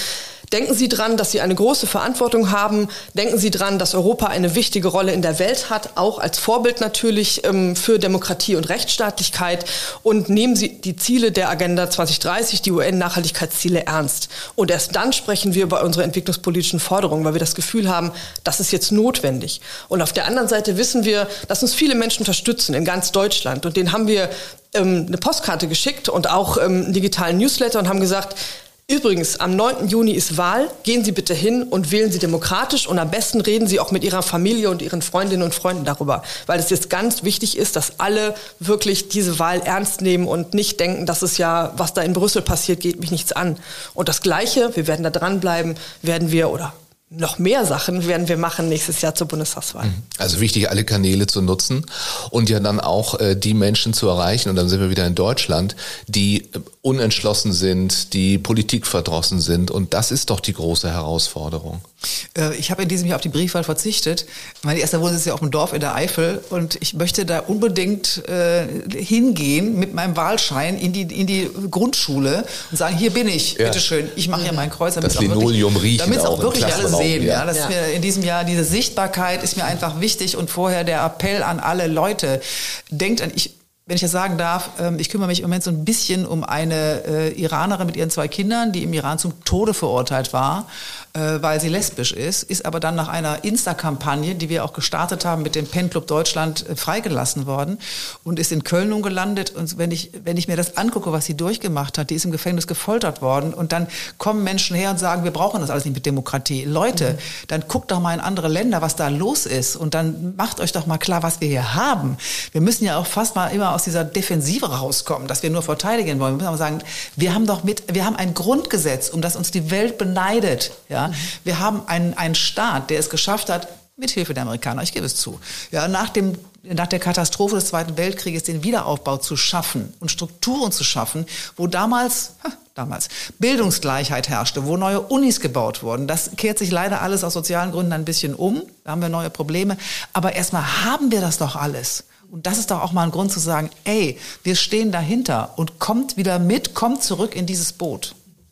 Denken Sie dran, dass Sie eine große Verantwortung haben. Denken Sie dran, dass Europa eine wichtige Rolle in der Welt hat, auch als Vorbild natürlich ähm, für Demokratie und Rechtsstaatlichkeit. Und nehmen Sie die Ziele der Agenda zwanzig dreißig, die U N-Nachhaltigkeitsziele, ernst. Und erst dann sprechen wir über unsere entwicklungspolitischen Forderungen, weil wir das Gefühl haben, das ist jetzt notwendig. Und auf der anderen Seite wissen wir, dass uns viele Menschen unterstützen in ganz Deutschland. Und denen haben wir ähm, eine Postkarte geschickt und auch ähm, einen digitalen Newsletter und haben gesagt, übrigens, am neunten Juni ist Wahl. Gehen Sie bitte hin und wählen Sie demokratisch. Und am besten reden Sie auch mit Ihrer Familie und Ihren Freundinnen und Freunden darüber. Weil es jetzt ganz wichtig ist, dass alle wirklich diese Wahl ernst nehmen und nicht denken, dass es ja, was da in Brüssel passiert, geht mich nichts an. Und das Gleiche, wir werden da dranbleiben, werden wir, oder noch mehr Sachen werden wir machen nächstes Jahr zur Bundestagswahl. Also wichtig, alle Kanäle zu nutzen und ja dann auch äh, die Menschen zu erreichen, und dann sind wir wieder in Deutschland, die äh, unentschlossen sind, die politikverdrossen sind, und das ist doch die große Herausforderung. Äh, ich habe in diesem Jahr auf die Briefwahl verzichtet. Mein erster Wohnsitz ist ja auf dem Dorf in der Eifel und ich möchte da unbedingt äh, hingehen mit meinem Wahlschein in die, in die Grundschule und sagen, hier bin ich, ja. bitteschön, ich mache hier mein Kreuz. Damit das Linoleum riecht. Damit es auch wirklich alle sehen. Ja. Ja, dass ja. wir in diesem Jahr diese Sichtbarkeit ist mir einfach wichtig, und vorher der Appell an alle Leute, denkt an, ich wenn ich das sagen darf, ich kümmere mich im Moment so ein bisschen um eine äh, Iranerin mit ihren zwei Kindern, die im Iran zum Tode verurteilt war, äh, weil sie lesbisch ist, ist aber dann nach einer Insta-Kampagne, die wir auch gestartet haben mit dem Pen Club Deutschland, äh, freigelassen worden und ist in Köln nun gelandet. Und wenn ich, wenn ich mir das angucke, was sie durchgemacht hat, die ist im Gefängnis gefoltert worden, und dann kommen Menschen her und sagen, wir brauchen das alles nicht mit Demokratie. Leute, mhm. dann guckt doch mal in andere Länder, was da los ist, und dann macht euch doch mal klar, was wir hier haben. Wir müssen ja auch fast mal immer aus dieser Defensive rauskommen, dass wir nur verteidigen wollen. Wir müssen aber sagen, wir haben doch mit, wir haben ein Grundgesetz, um das uns die Welt beneidet. Ja, wir haben einen, einen Staat, der es geschafft hat, mit Hilfe der Amerikaner, ich gebe es zu, ja, nach dem, nach der Katastrophe des Zweiten Weltkrieges den Wiederaufbau zu schaffen und Strukturen zu schaffen, wo damals, ha, damals Bildungsgleichheit herrschte, wo neue Unis gebaut wurden. Das kehrt sich leider alles aus sozialen Gründen ein bisschen um. Da haben wir neue Probleme. Aber erstmal haben wir das doch alles. Und das ist doch auch mal ein Grund zu sagen, ey, wir stehen dahinter, und kommt wieder mit, kommt zurück in dieses Boot.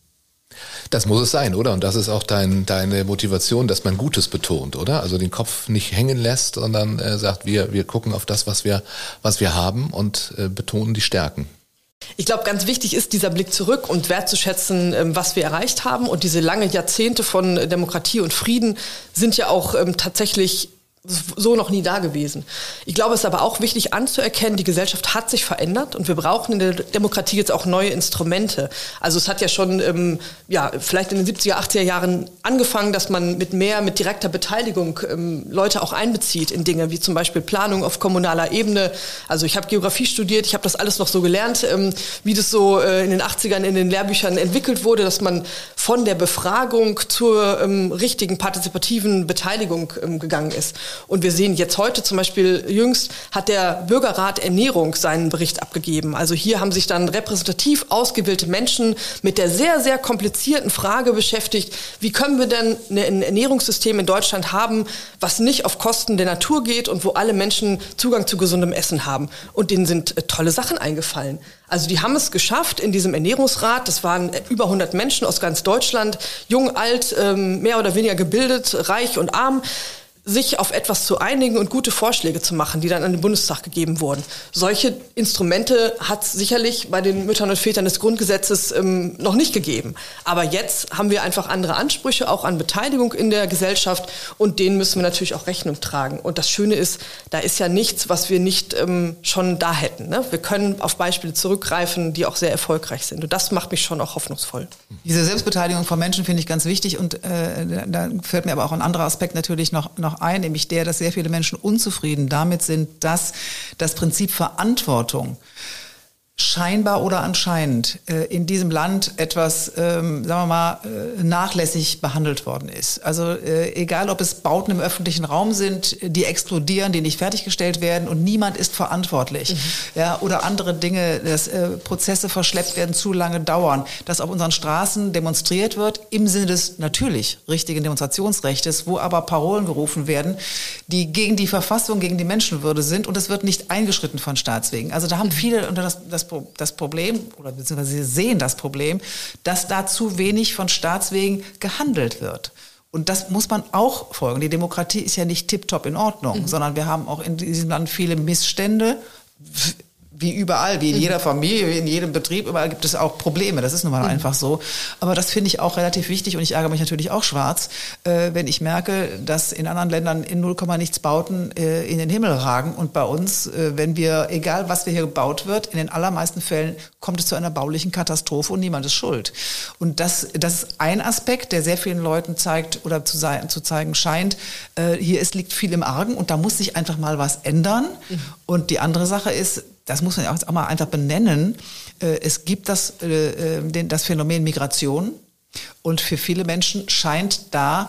Das muss es sein, oder? Und das ist auch dein, deine Motivation, dass man Gutes betont, oder? Also den Kopf nicht hängen lässt, sondern äh, sagt, wir, wir gucken auf das, was wir, was wir haben, und äh, betonen die Stärken. Ich glaube, ganz wichtig ist dieser Blick zurück und wertzuschätzen, was wir erreicht haben. Und diese lange Jahrzehnte von Demokratie und Frieden sind ja auch ähm, tatsächlich so noch nie da gewesen. Ich glaube, es ist aber auch wichtig anzuerkennen, die Gesellschaft hat sich verändert und wir brauchen in der Demokratie jetzt auch neue Instrumente. Also es hat ja schon, ähm, ja, vielleicht in den siebziger, achtziger Jahren angefangen, dass man mit mehr, mit direkter Beteiligung ähm, Leute auch einbezieht in Dinge, wie zum Beispiel Planung auf kommunaler Ebene. Also ich habe Geografie studiert, ich habe das alles noch so gelernt, ähm, wie das so äh, in den achtzigern in den Lehrbüchern entwickelt wurde, dass man von der Befragung zur ähm, richtigen partizipativen Beteiligung ähm, gegangen ist. Und wir sehen jetzt heute zum Beispiel, jüngst hat der Bürgerrat Ernährung seinen Bericht abgegeben. Also hier haben sich dann repräsentativ ausgewählte Menschen mit der sehr, sehr komplizierten Frage beschäftigt, wie können wir denn ein Ernährungssystem in Deutschland haben, was nicht auf Kosten der Natur geht und wo alle Menschen Zugang zu gesundem Essen haben. Und denen sind äh, tolle Sachen eingefallen. Also die haben es geschafft in diesem Ernährungsrat, das waren über hundert Menschen aus ganz Deutschland, jung, alt, ähm, mehr oder weniger gebildet, reich und arm, sich auf etwas zu einigen und gute Vorschläge zu machen, die dann an den Bundestag gegeben wurden. Solche Instrumente hat es sicherlich bei den Müttern und Vätern des Grundgesetzes ähm, noch nicht gegeben. Aber jetzt haben wir einfach andere Ansprüche, auch an Beteiligung in der Gesellschaft, und denen müssen wir natürlich auch Rechnung tragen. Und das Schöne ist, da ist ja nichts, was wir nicht ähm, schon da hätten. Ne? Wir können auf Beispiele zurückgreifen, die auch sehr erfolgreich sind. Und das macht mich schon auch hoffnungsvoll. Diese Selbstbeteiligung von Menschen finde ich ganz wichtig, und äh, da fällt mir aber auch ein anderer Aspekt natürlich noch, noch ein, nämlich der, dass sehr viele Menschen unzufrieden damit sind, dass das Prinzip Verantwortung scheinbar oder anscheinend äh, in diesem Land etwas, ähm, sagen wir mal, äh, nachlässig behandelt worden ist. Also äh, egal, ob es Bauten im öffentlichen Raum sind, die explodieren, die nicht fertiggestellt werden und niemand ist verantwortlich. Mhm. Ja, oder andere Dinge, dass äh, Prozesse verschleppt werden, zu lange dauern, dass auf unseren Straßen demonstriert wird im Sinne des natürlich richtigen Demonstrationsrechts, wo aber Parolen gerufen werden, die gegen die Verfassung, gegen die Menschenwürde sind, und es wird nicht eingeschritten von Staatswegen. Also da haben viele, und das, das das Problem, oder beziehungsweise sie sehen das Problem, dass da zu wenig von Staatswegen gehandelt wird. Und das muss man auch folgen. Die Demokratie ist ja nicht tipptopp in Ordnung, mhm. sondern wir haben auch in diesem Land viele Missstände, wie überall, wie in jeder Familie, wie in jedem Betrieb, überall gibt es auch Probleme. Das ist nun mal mhm. einfach so. Aber das finde ich auch relativ wichtig und ich ärgere mich natürlich auch schwarz, äh, wenn ich merke, dass in anderen Ländern in null Komma nichts Bauten äh, in den Himmel ragen und bei uns, äh, wenn wir, egal was wir hier gebaut wird, in den allermeisten Fällen kommt es zu einer baulichen Katastrophe und niemand ist schuld. Und das, das ist ein Aspekt, der sehr vielen Leuten zeigt oder zu, sein, zu zeigen scheint, äh, hier ist, liegt viel im Argen und da muss sich einfach mal was ändern. Mhm. Und die andere Sache ist, das muss man auch mal einfach benennen. Es gibt das, das Phänomen Migration und für viele Menschen scheint da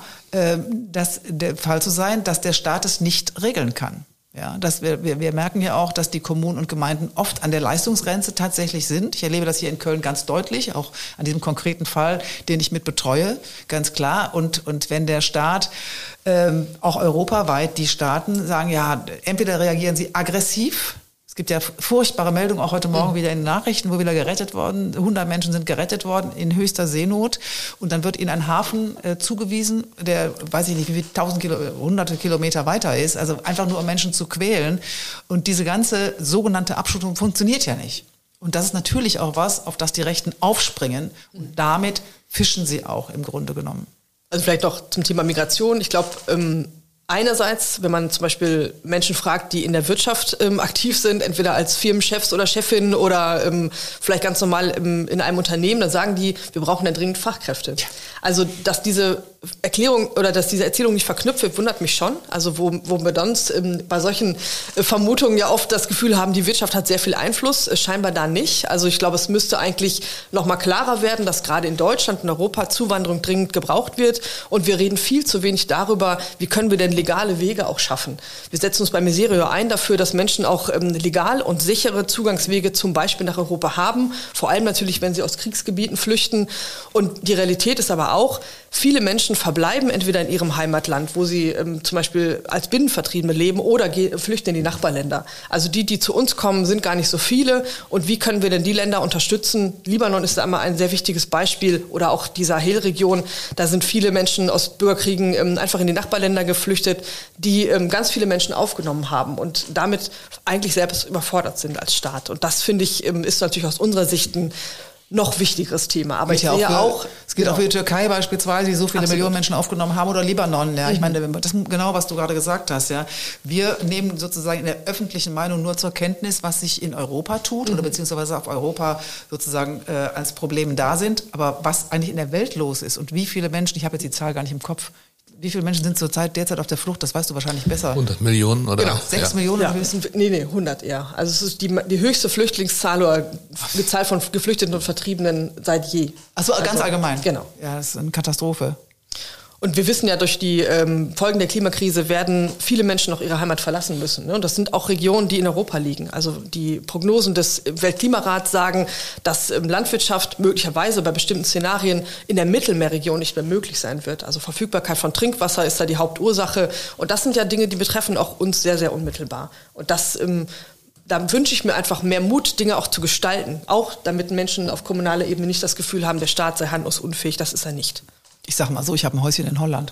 das der Fall zu sein, dass der Staat es nicht regeln kann. Ja, dass wir, wir, wir merken ja auch, dass die Kommunen und Gemeinden oft an der Leistungsgrenze tatsächlich sind. Ich erlebe das hier in Köln ganz deutlich, auch an diesem konkreten Fall, den ich mit betreue, ganz klar. Und, und wenn der Staat, ähm, auch europaweit, die Staaten sagen, ja, entweder reagieren sie aggressiv. Es gibt ja furchtbare Meldungen, auch heute Morgen wieder in den Nachrichten, wo wieder gerettet worden, hundert Menschen sind gerettet worden in höchster Seenot. Und dann wird ihnen ein Hafen äh, zugewiesen, der, weiß ich nicht, wie viel, tausend Kilo, hunderte Kilometer weiter ist. Also einfach nur, um Menschen zu quälen. Und diese ganze sogenannte Abschottung funktioniert ja nicht. Und das ist natürlich auch was, auf das die Rechten aufspringen. Und damit fischen sie auch im Grunde genommen. Also vielleicht noch zum Thema Migration. Ich glaube, ähm einerseits, wenn man zum Beispiel Menschen fragt, die in der Wirtschaft ähm, aktiv sind, entweder als Firmenchefs oder Chefin oder ähm, vielleicht ganz normal im, in einem Unternehmen, dann sagen die, wir brauchen ja dringend Fachkräfte. Also, dass diese Erklärung oder dass diese Erzählung nicht verknüpft wird, wundert mich schon. Also, wo, wo wir sonst ähm, bei solchen äh, Vermutungen ja oft das Gefühl haben, die Wirtschaft hat sehr viel Einfluss, äh, scheinbar da nicht. Also, ich glaube, es müsste eigentlich noch mal klarer werden, dass gerade in Deutschland, in Europa Zuwanderung dringend gebraucht wird. Und wir reden viel zu wenig darüber, wie können wir denn legale Wege auch schaffen. Wir setzen uns bei Miserio ein dafür, dass Menschen auch ähm, legal und sichere Zugangswege zum Beispiel nach Europa haben. Vor allem natürlich, wenn sie aus Kriegsgebieten flüchten. Und die Realität ist aber auch, viele Menschen verbleiben entweder in ihrem Heimatland, wo sie ähm, zum Beispiel als Binnenvertriebene leben oder ge- flüchten in die Nachbarländer. Also die, die zu uns kommen, sind gar nicht so viele. Und wie können wir denn die Länder unterstützen? Libanon ist da immer ein sehr wichtiges Beispiel oder auch die Sahelregion. Da sind viele Menschen aus Bürgerkriegen ähm, einfach in die Nachbarländer geflüchtet, die ähm, ganz viele Menschen aufgenommen haben und damit eigentlich selbst überfordert sind als Staat. Und das, finde ich, ähm, ist natürlich aus unserer Sicht ein noch wichtigeres Thema. Aber ich sehe ja auch, es geht genau. auch für die Türkei beispielsweise, die so viele Absolut. Millionen Menschen aufgenommen haben, oder Libanon. Ja, ich Mhm. meine, das ist genau, was du gerade gesagt hast. Ja, wir nehmen sozusagen in der öffentlichen Meinung nur zur Kenntnis, was sich in Europa tut, mhm. oder beziehungsweise auf Europa sozusagen äh, als Probleme da sind. Aber was eigentlich in der Welt los ist und wie viele Menschen, ich habe jetzt die Zahl gar nicht im Kopf. Wie viele Menschen sind zurzeit derzeit auf der Flucht? Das weißt du wahrscheinlich besser. hundert Millionen oder? Genau, sechs ja. Millionen? Ja, nee, nee, hundert eher. Also es ist die, die höchste Flüchtlingszahl oder die Zahl von Geflüchteten und Vertriebenen seit je. Ach so, ganz also, allgemein? Genau. Ja, das ist eine Katastrophe. Und wir wissen ja, durch die ähm, Folgen der Klimakrise werden viele Menschen noch ihre Heimat verlassen müssen. Ne? Und das sind auch Regionen, die in Europa liegen. Also die Prognosen des Weltklimarats sagen, dass ähm, Landwirtschaft möglicherweise bei bestimmten Szenarien in der Mittelmeerregion nicht mehr möglich sein wird. Also Verfügbarkeit von Trinkwasser ist da die Hauptursache. Und das sind ja Dinge, die betreffen auch uns sehr, sehr unmittelbar. Und das ähm, da wünsche ich mir einfach mehr Mut, Dinge auch zu gestalten. Auch damit Menschen auf kommunaler Ebene nicht das Gefühl haben, der Staat sei handlungsunfähig. Das ist er nicht. Ich sag mal so, ich habe ein Häuschen in Holland.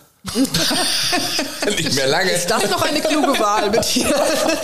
Nicht mehr lange. Ist das noch eine kluge Wahl mit dir?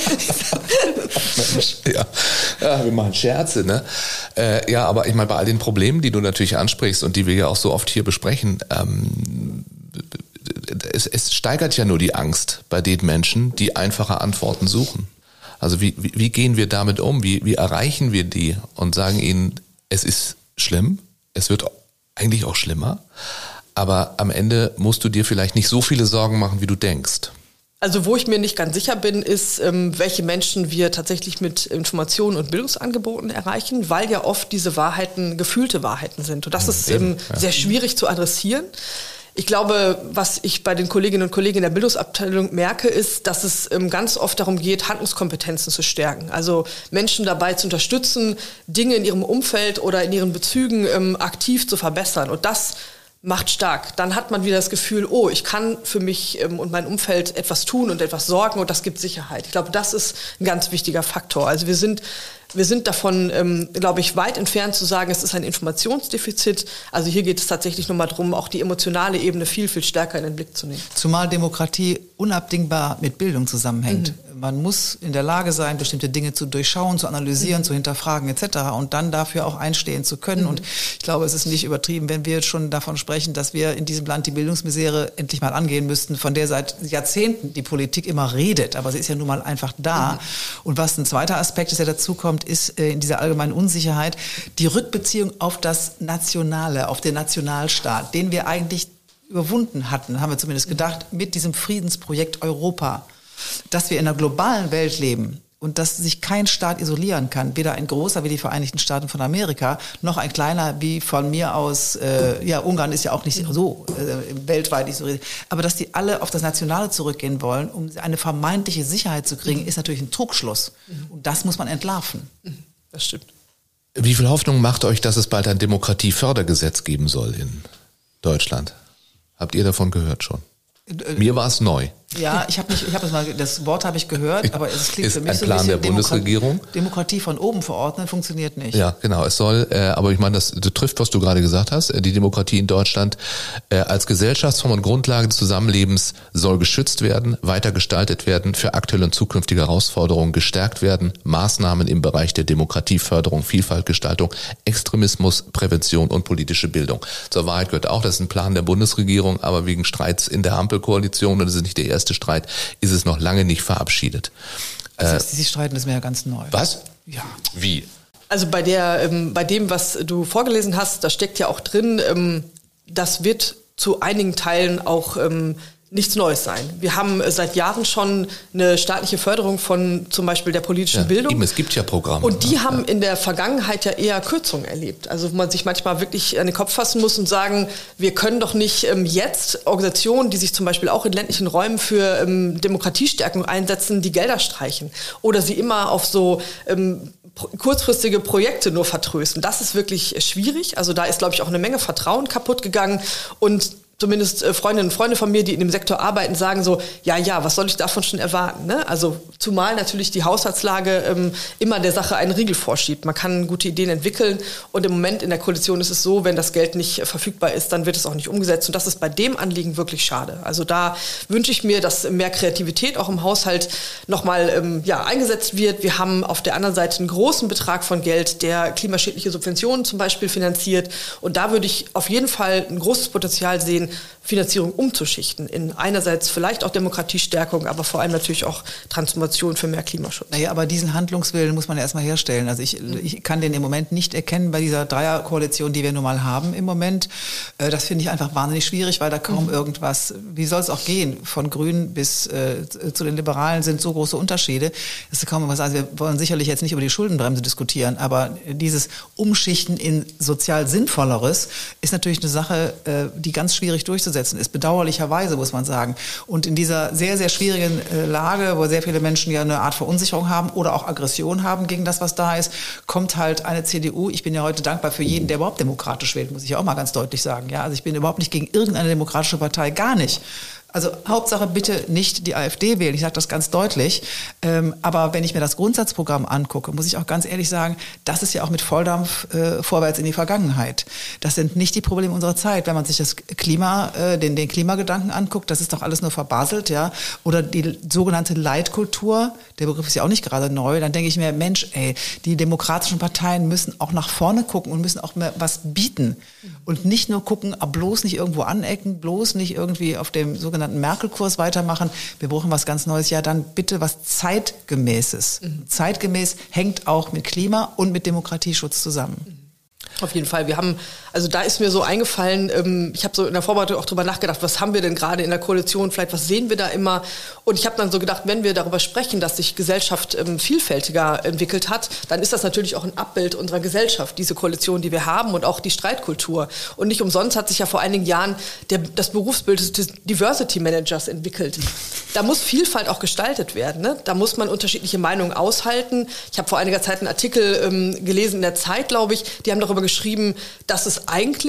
ja. ja, wir machen Scherze, ne? Äh, ja, aber ich meine, bei all den Problemen, die du natürlich ansprichst und die wir ja auch so oft hier besprechen, ähm, es, es steigert ja nur die Angst bei den Menschen, die einfache Antworten suchen. Also wie, wie, wie gehen wir damit um? Wie, wie erreichen wir die und sagen ihnen, es ist schlimm, es wird eigentlich auch schlimmer, aber am Ende musst du dir vielleicht nicht so viele Sorgen machen, wie du denkst. Also wo ich mir nicht ganz sicher bin, ist, ähm, welche Menschen wir tatsächlich mit Informationen und Bildungsangeboten erreichen, weil ja oft diese Wahrheiten gefühlte Wahrheiten sind. Und das ja, ist ähm, ja. sehr schwierig zu adressieren. Ich glaube, was ich bei den Kolleginnen und Kollegen in der Bildungsabteilung merke, ist, dass es ähm, ganz oft darum geht, Handlungskompetenzen zu stärken. Also Menschen dabei zu unterstützen, Dinge in ihrem Umfeld oder in ihren Bezügen ähm, aktiv zu verbessern. Und das macht stark. Dann hat man wieder das Gefühl, oh, ich kann für mich ähm, und mein Umfeld etwas tun und etwas sorgen und das gibt Sicherheit. Ich glaube, das ist ein ganz wichtiger Faktor. Also wir sind Wir sind davon, ähm, glaube ich, weit entfernt zu sagen, es ist ein Informationsdefizit. Also hier geht es tatsächlich nochmal darum, auch die emotionale Ebene viel, viel stärker in den Blick zu nehmen. Zumal Demokratie unabdingbar mit Bildung zusammenhängt. Mhm. Man muss in der Lage sein, bestimmte Dinge zu durchschauen, zu analysieren, mhm. zu hinterfragen et cetera und dann dafür auch einstehen zu können. Mhm. Und ich glaube, es ist nicht übertrieben, wenn wir schon davon sprechen, dass wir in diesem Land die Bildungsmisere endlich mal angehen müssten, von der seit Jahrzehnten die Politik immer redet. Aber sie ist ja nun mal einfach da. Mhm. Und was ein zweiter Aspekt ist, der dazu kommt, ist äh, in dieser allgemeinen Unsicherheit die Rückbeziehung auf das Nationale, auf den Nationalstaat, den wir eigentlich überwunden hatten, haben wir zumindest gedacht, mit diesem Friedensprojekt Europa, dass wir in einer globalen Welt leben und dass sich kein Staat isolieren kann, weder ein großer wie die Vereinigten Staaten von Amerika, noch ein kleiner wie von mir aus, äh, ja, Ungarn ist ja auch nicht so äh, weltweit isoliert, aber dass die alle auf das Nationale zurückgehen wollen, um eine vermeintliche Sicherheit zu kriegen, ist natürlich ein Trugschluss. Und das muss man entlarven. Das stimmt. Wie viel Hoffnung macht euch, dass es bald ein Demokratiefördergesetz geben soll in Deutschland? Habt ihr davon gehört schon? Mir war es neu. Ja, ich habe nicht, ich habe das mal, das Wort habe ich gehört, aber es klingt ist für mich ein so ein Plan bisschen der Bundesregierung. Demokratie, Demokratie von oben verordnen funktioniert nicht. Ja, genau. Es soll, äh, aber ich meine, das, das trifft, was du gerade gesagt hast. Die Demokratie in Deutschland äh, als Gesellschaftsform und Grundlage des Zusammenlebens soll geschützt werden, weiter gestaltet werden, für aktuelle und zukünftige Herausforderungen gestärkt werden. Maßnahmen im Bereich der Demokratieförderung, Vielfaltgestaltung, Extremismus, Prävention und politische Bildung. Zur Wahrheit gehört auch, das ist ein Plan der Bundesregierung, aber wegen Streits in der Ampelkoalition, und das ist nicht der erste Streit, ist es noch lange nicht verabschiedet. Also äh, Sie streiten, ist mir ja ganz neu. Was? Ja. Wie? Also bei der, ähm, bei dem, was du vorgelesen hast, da steckt ja auch drin, ähm, das wird zu einigen Teilen auch ähm, nichts Neues sein. Wir haben äh, seit Jahren schon eine staatliche Förderung von zum Beispiel der politischen ja, Bildung. Eben, es gibt ja Programme. Und die ja. haben in der Vergangenheit ja eher Kürzungen erlebt. Also wo man sich manchmal wirklich an den Kopf fassen muss und sagen, wir können doch nicht ähm, jetzt Organisationen, die sich zum Beispiel auch in ländlichen Räumen für ähm, Demokratiestärkung einsetzen, die Gelder streichen. Oder sie immer auf so ähm, kurzfristige Projekte nur vertrösten. Das ist wirklich schwierig. Also da ist, glaube ich, auch eine Menge Vertrauen kaputt gegangen. Und zumindest Freundinnen und Freunde von mir, die in dem Sektor arbeiten, sagen so, ja, ja, was soll ich davon schon erwarten? Ne? Also zumal natürlich die Haushaltslage ähm, immer der Sache einen Riegel vorschiebt. Man kann gute Ideen entwickeln und im Moment in der Koalition ist es so, wenn das Geld nicht verfügbar ist, dann wird es auch nicht umgesetzt und das ist bei dem Anliegen wirklich schade. Also da wünsche ich mir, dass mehr Kreativität auch im Haushalt nochmal ähm, ja, eingesetzt wird. Wir haben auf der anderen Seite einen großen Betrag von Geld, der klimaschädliche Subventionen zum Beispiel finanziert und da würde ich auf jeden Fall ein großes Potenzial sehen, Finanzierung umzuschichten in einerseits vielleicht auch Demokratiestärkung, aber vor allem natürlich auch Transformation für mehr Klimaschutz. Naja, aber diesen Handlungswillen muss man ja erstmal herstellen. Also ich, ich kann den im Moment nicht erkennen bei dieser Dreierkoalition, die wir nun mal haben im Moment. Das finde ich einfach wahnsinnig schwierig, weil da kaum mhm. irgendwas, wie soll es auch gehen, von Grünen bis äh, zu den Liberalen sind so große Unterschiede, dass kaum was. Also wir wollen sicherlich jetzt nicht über die Schuldenbremse diskutieren, aber dieses Umschichten in sozial Sinnvolleres ist natürlich eine Sache, äh, die ganz schwierig durchzusetzen ist, bedauerlicherweise, muss man sagen. Und in dieser sehr, sehr schwierigen äh, Lage, wo sehr viele Menschen ja eine Art Verunsicherung haben oder auch Aggression haben gegen das, was da ist, kommt halt eine C D U. Ich bin ja heute dankbar für jeden, der überhaupt demokratisch wählt, muss ich ja auch mal ganz deutlich sagen. Ja, also ich bin überhaupt nicht gegen irgendeine demokratische Partei, gar nicht. Also Hauptsache bitte nicht die AfD wählen, ich sage das ganz deutlich. Ähm, aber wenn ich mir das Grundsatzprogramm angucke, muss ich auch ganz ehrlich sagen, das ist ja auch mit Volldampf äh, vorwärts in die Vergangenheit. Das sind nicht die Probleme unserer Zeit. Wenn man sich das Klima, äh, den, den Klimagedanken anguckt, das ist doch alles nur verbaselt, ja. Oder die sogenannte Leitkultur, der Begriff ist ja auch nicht gerade neu, dann denke ich mir, Mensch, ey, die demokratischen Parteien müssen auch nach vorne gucken und müssen auch mehr was bieten. Und nicht nur gucken, bloß nicht irgendwo anecken, bloß nicht irgendwie auf dem sogenannten Merkel-Kurs weitermachen. Wir brauchen was ganz Neues. Ja, dann bitte was Zeitgemäßes. Mhm. Zeitgemäß hängt auch mit Klima und mit Demokratieschutz zusammen. Auf jeden Fall. Wir haben, also da ist mir so eingefallen, ähm, ich habe so in der Vorbereitung auch drüber nachgedacht, was haben wir denn gerade in der Koalition, vielleicht was sehen wir da immer? Und ich habe dann so gedacht, wenn wir darüber sprechen, dass sich Gesellschaft ähm, vielfältiger entwickelt hat, dann ist das natürlich auch ein Abbild unserer Gesellschaft, diese Koalition, die wir haben und auch die Streitkultur. Und nicht umsonst hat sich ja vor einigen Jahren der, das Berufsbild des Diversity Managers entwickelt. Da muss Vielfalt auch gestaltet werden. Ne? Da muss man unterschiedliche Meinungen aushalten. Ich habe vor einiger Zeit einen Artikel ähm, gelesen in der Zeit, glaube ich, die haben darüber geschrieben, dass es eigentlich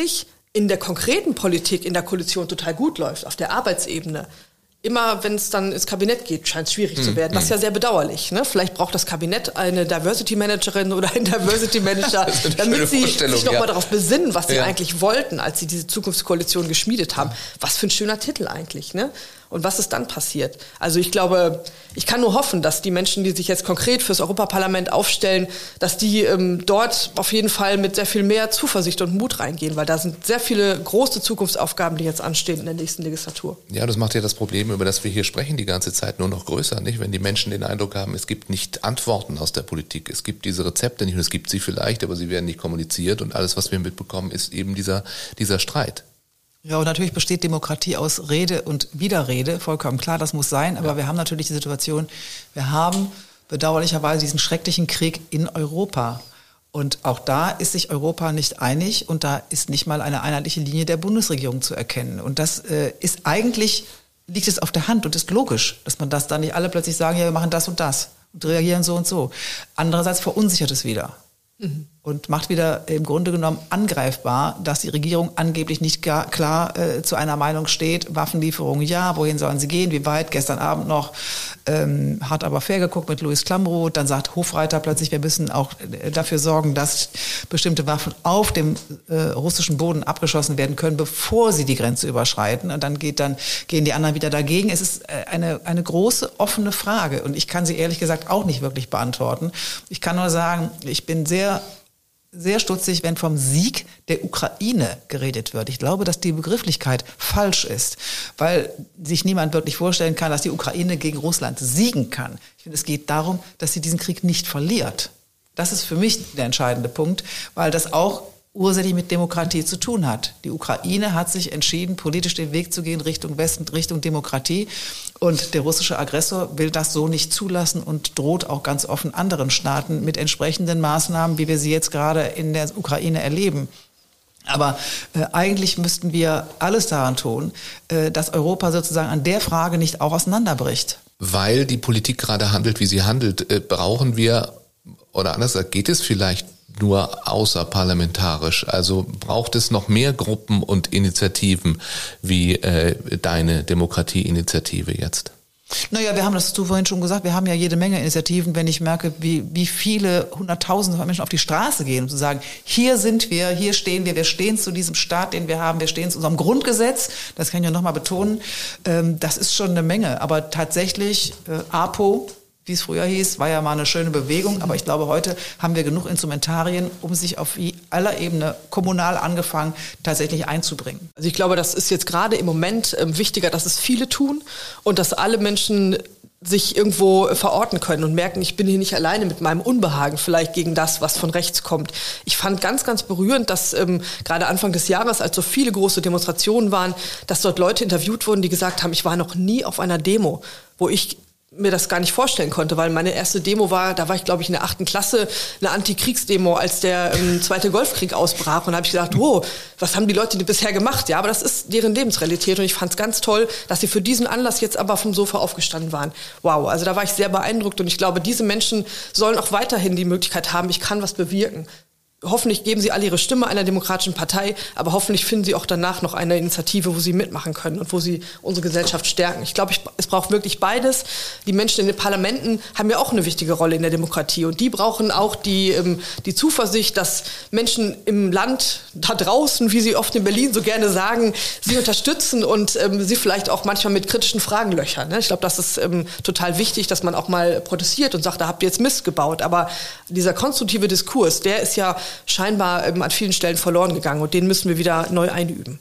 in der konkreten Politik in der Koalition total gut läuft, auf der Arbeitsebene. Immer wenn es dann ins Kabinett geht, scheint es schwierig mm, zu werden. Das ist ja sehr bedauerlich. Ne? Vielleicht braucht das Kabinett eine Diversity Managerin oder einen Diversity Manager, damit sie sich nochmal ja. darauf besinnen, was sie ja. eigentlich wollten, als sie diese Zukunftskoalition geschmiedet haben. Was für ein schöner Titel eigentlich, ne? Und was ist dann passiert? Also ich glaube, ich kann nur hoffen, dass die Menschen, die sich jetzt konkret fürs Europaparlament aufstellen, dass die ähm, dort auf jeden Fall mit sehr viel mehr Zuversicht und Mut reingehen, weil da sind sehr viele große Zukunftsaufgaben, die jetzt anstehen in der nächsten Legislatur. Ja, das macht ja das Problem, über das wir hier sprechen, die ganze Zeit nur noch größer, nicht? Wenn die Menschen den Eindruck haben, es gibt nicht Antworten aus der Politik, es gibt diese Rezepte nicht, und es gibt sie vielleicht, aber sie werden nicht kommuniziert, und alles, was wir mitbekommen, ist eben dieser, dieser Streit. Ja, und natürlich besteht Demokratie aus Rede und Widerrede, vollkommen klar, das muss sein, aber ja. wir haben natürlich die Situation, wir haben bedauerlicherweise diesen schrecklichen Krieg in Europa. Und auch da ist sich Europa nicht einig, und da ist nicht mal eine einheitliche Linie der Bundesregierung zu erkennen. Und das äh, ist eigentlich, liegt es auf der Hand und ist logisch, dass man das dann nicht alle plötzlich sagen, ja, wir machen das und das und reagieren so und so. Andererseits verunsichert es wieder. Mhm. Und macht wieder im Grunde genommen angreifbar, dass die Regierung angeblich nicht gar, klar äh, zu einer Meinung steht. Waffenlieferungen ja, wohin sollen sie gehen, wie weit? Gestern Abend noch ähm, hart aber fair geguckt mit Louis Klamroth. Dann sagt Hofreiter plötzlich, wir müssen auch äh, dafür sorgen, dass bestimmte Waffen auf dem äh, russischen Boden abgeschossen werden können, bevor sie die Grenze überschreiten. Und dann geht dann gehen die anderen wieder dagegen. Es ist äh, eine eine große offene Frage, und ich kann sie ehrlich gesagt auch nicht wirklich beantworten. Ich kann nur sagen, ich bin sehr sehr stutzig, wenn vom Sieg der Ukraine geredet wird. Ich glaube, dass die Begrifflichkeit falsch ist, weil sich niemand wirklich vorstellen kann, dass die Ukraine gegen Russland siegen kann. Ich finde, es geht darum, dass sie diesen Krieg nicht verliert. Das ist für mich der entscheidende Punkt, weil das auch ursächlich mit Demokratie zu tun hat. Die Ukraine hat sich entschieden, politisch den Weg zu gehen Richtung Westen, Richtung Demokratie. Und der russische Aggressor will das so nicht zulassen und droht auch ganz offen anderen Staaten mit entsprechenden Maßnahmen, wie wir sie jetzt gerade in der Ukraine erleben. Aber äh, eigentlich müssten wir alles daran tun, äh, dass Europa sozusagen an der Frage nicht auch auseinanderbricht. Weil die Politik gerade handelt, wie sie handelt, äh, brauchen wir, oder anders gesagt, geht es vielleicht nur außerparlamentarisch? Also braucht es noch mehr Gruppen und Initiativen wie äh, deine Demokratieinitiative jetzt? Naja, wir haben das du vorhin schon gesagt, wir haben ja jede Menge Initiativen, wenn ich merke, wie, wie viele Hunderttausende von Menschen auf die Straße gehen, um zu sagen, hier sind wir, hier stehen wir, wir stehen zu diesem Staat, den wir haben, wir stehen zu unserem Grundgesetz, das kann ich ja nochmal betonen, ähm, das ist schon eine Menge, aber tatsächlich äh, A P O, wie es früher hieß, war ja mal eine schöne Bewegung, aber ich glaube, heute haben wir genug Instrumentarien, um sich auf aller Ebene, kommunal angefangen, tatsächlich einzubringen. Also ich glaube, das ist jetzt gerade im Moment äh, wichtiger, dass es viele tun und dass alle Menschen sich irgendwo verorten können und merken, ich bin hier nicht alleine mit meinem Unbehagen vielleicht gegen das, was von rechts kommt. Ich fand ganz, ganz berührend, dass ähm, gerade Anfang des Jahres, als so viele große Demonstrationen waren, dass dort Leute interviewt wurden, die gesagt haben, ich war noch nie auf einer Demo, wo ich mir das gar nicht vorstellen konnte, weil meine erste Demo war, da war ich glaube ich in der achten Klasse, eine Antikriegsdemo, als der ähm, Zweite Golfkrieg ausbrach, und da habe ich gedacht, wow, was haben die Leute denn bisher gemacht? Ja, aber das ist deren Lebensrealität, und ich fand es ganz toll, dass sie für diesen Anlass jetzt aber vom Sofa aufgestanden waren. Wow, also da war ich sehr beeindruckt, und ich glaube, diese Menschen sollen auch weiterhin die Möglichkeit haben, ich kann was bewirken. Hoffentlich geben sie alle ihre Stimme einer demokratischen Partei, aber hoffentlich finden sie auch danach noch eine Initiative, wo sie mitmachen können und wo sie unsere Gesellschaft stärken. Ich glaube, es braucht wirklich beides. Die Menschen in den Parlamenten haben ja auch eine wichtige Rolle in der Demokratie, und die brauchen auch die, die Zuversicht, dass Menschen im Land da draußen, wie sie oft in Berlin so gerne sagen, sie unterstützen und ähm, sie vielleicht auch manchmal mit kritischen Fragen löchern. Ne? Ich glaube, das ist ähm, total wichtig, dass man auch mal protestiert und sagt, da habt ihr jetzt Mist gebaut. Aber dieser konstruktive Diskurs, der ist ja scheinbar ähm, an vielen Stellen verloren gegangen, und den müssen wir wieder neu einüben.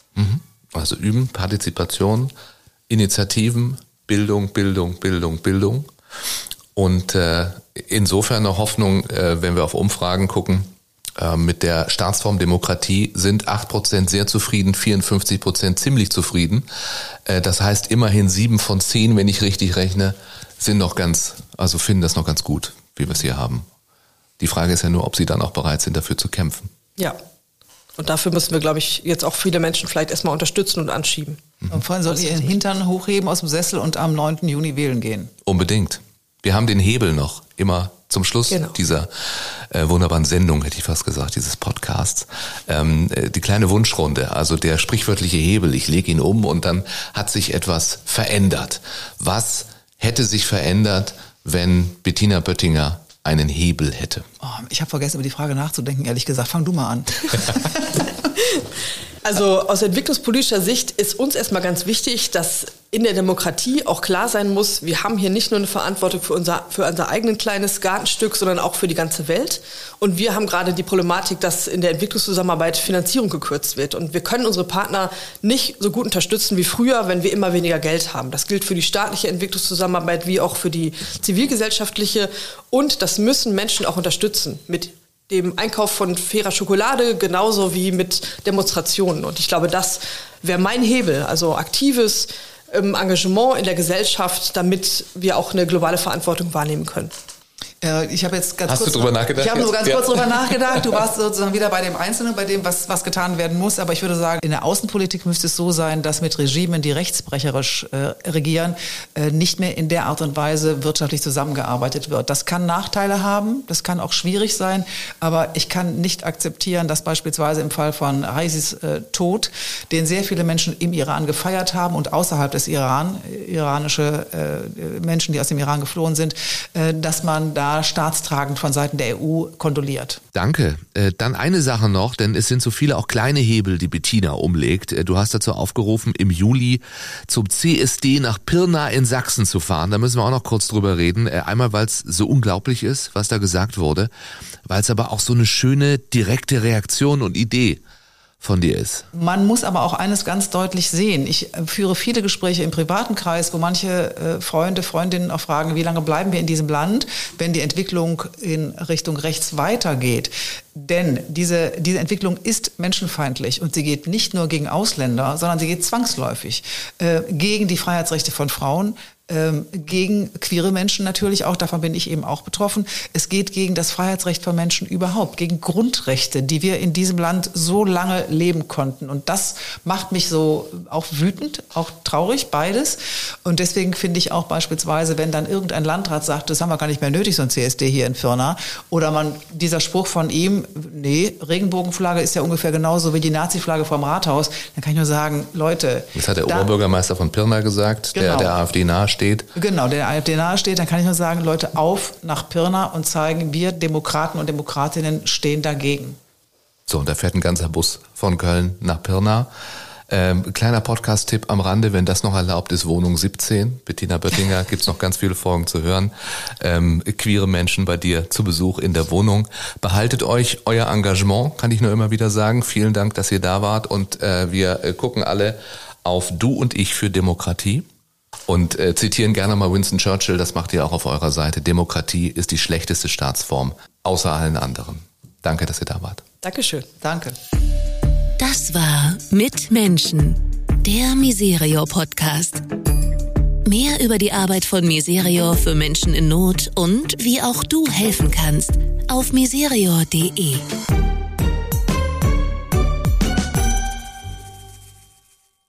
Also üben, Partizipation, Initiativen, Bildung, Bildung, Bildung, Bildung. Und äh, insofern eine Hoffnung, äh, wenn wir auf Umfragen gucken, äh, mit der Staatsform Demokratie sind acht Prozent sehr zufrieden, vierundfünfzig Prozent ziemlich zufrieden. Äh, das heißt, immerhin sieben von zehn, wenn ich richtig rechne, sind noch ganz, also finden das noch ganz gut, wie wir es hier haben. Die Frage ist ja nur, ob sie dann auch bereit sind, dafür zu kämpfen. Ja, und dafür müssen wir, glaube ich, jetzt auch viele Menschen vielleicht erstmal unterstützen und anschieben. Und vor allem sollten ihr ihren Hintern hochheben aus dem Sessel und am neunten Juni wählen gehen. Unbedingt. Wir haben den Hebel noch, immer zum Schluss genau. dieser äh, wunderbaren Sendung, hätte ich fast gesagt, dieses Podcasts. Ähm, die kleine Wunschrunde, also der sprichwörtliche Hebel. Ich lege ihn um und dann hat sich etwas verändert. Was hätte sich verändert, wenn Bettina Böttinger einen Hebel hätte? Oh, ich habe vergessen, über die Frage nachzudenken, ehrlich gesagt. Fang du mal an. Also aus entwicklungspolitischer Sicht ist uns erstmal ganz wichtig, dass in der Demokratie auch klar sein muss, wir haben hier nicht nur eine Verantwortung für unser, für unser eigenes kleines Gartenstück, sondern auch für die ganze Welt. Und wir haben gerade die Problematik, dass in der Entwicklungszusammenarbeit Finanzierung gekürzt wird. Und wir können unsere Partner nicht so gut unterstützen wie früher, wenn wir immer weniger Geld haben. Das gilt für die staatliche Entwicklungszusammenarbeit wie auch für die zivilgesellschaftliche. Und das müssen Menschen auch unterstützen mit dem Einkauf von fairer Schokolade, genauso wie mit Demonstrationen. Und ich glaube, das wäre mein Hebel, also aktives ähm, Engagement in der Gesellschaft, damit wir auch eine globale Verantwortung wahrnehmen können. Äh, ich habe jetzt ganz Hast kurz du drüber nachgedacht? Ich habe nur ganz ja. kurz drüber nachgedacht. Du warst sozusagen wieder bei dem Einzelnen, bei dem, was, was getan werden muss. Aber ich würde sagen, in der Außenpolitik müsste es so sein, dass mit Regimen, die rechtsbrecherisch äh, regieren, äh, nicht mehr in der Art und Weise wirtschaftlich zusammengearbeitet wird. Das kann Nachteile haben, das kann auch schwierig sein, aber ich kann nicht akzeptieren, dass beispielsweise im Fall von Raisis äh, Tod, den sehr viele Menschen im Iran gefeiert haben und außerhalb des Iran, iranische äh, Menschen, die aus dem Iran geflohen sind, äh, dass man da staatstragend von Seiten der E U kondoliert. Danke. Äh, dann eine Sache noch, denn es sind so viele auch kleine Hebel, die Bettina umlegt. Äh, du hast dazu aufgerufen, im Juli zum C S D nach Pirna in Sachsen zu fahren. Da müssen wir auch noch kurz drüber reden. Äh, einmal, weil es so unglaublich ist, was da gesagt wurde, weil es aber auch so eine schöne, direkte Reaktion und Idee von dir ist. Man muss aber auch eines ganz deutlich sehen. Ich führe viele Gespräche im privaten Kreis, wo manche äh, Freunde, Freundinnen auch fragen, wie lange bleiben wir in diesem Land, wenn die Entwicklung in Richtung rechts weitergeht. Denn diese, diese Entwicklung ist menschenfeindlich und sie geht nicht nur gegen Ausländer, sondern sie geht zwangsläufig äh, gegen die Freiheitsrechte von Frauen, Ähm, gegen queere Menschen natürlich auch, davon bin ich eben auch betroffen. Es geht gegen das Freiheitsrecht von Menschen überhaupt, gegen Grundrechte, die wir in diesem Land so lange leben konnten. Und das macht mich so auch wütend, auch traurig, beides. Und deswegen finde ich auch beispielsweise, wenn dann irgendein Landrat sagt, das haben wir gar nicht mehr nötig, so ein C S D hier in Pirna, oder man, dieser Spruch von ihm, nee, Regenbogenflagge ist ja ungefähr genauso wie die Nazi-Flagge vom Rathaus, dann kann ich nur sagen, Leute. Das hat der da, Oberbürgermeister von Pirna gesagt, genau, der der AfD nahe steht. Genau, der AfD nahe steht, dann kann ich nur sagen, Leute, auf nach Pirna und zeigen, wir Demokraten und Demokratinnen stehen dagegen. So, und da fährt ein ganzer Bus von Köln nach Pirna. Ähm, kleiner Podcast-Tipp am Rande, wenn das noch erlaubt ist, Wohnung siebzehn. Bettina Böttinger, gibt's noch ganz viele Folgen zu hören. Ähm, queere Menschen bei dir zu Besuch in der Wohnung. Behaltet euch euer Engagement, kann ich nur immer wieder sagen. Vielen Dank, dass ihr da wart und äh, wir äh, gucken alle auf Du und ich für Demokratie. Und äh, zitieren gerne mal Winston Churchill, das macht ihr auch auf eurer Seite. Demokratie ist die schlechteste Staatsform, außer allen anderen. Danke, dass ihr da wart. Dankeschön. Danke. Das war Mit Menschen, der Miserio-Podcast. Mehr über die Arbeit von Miserio für Menschen in Not und wie auch du helfen kannst auf miserio punkt de.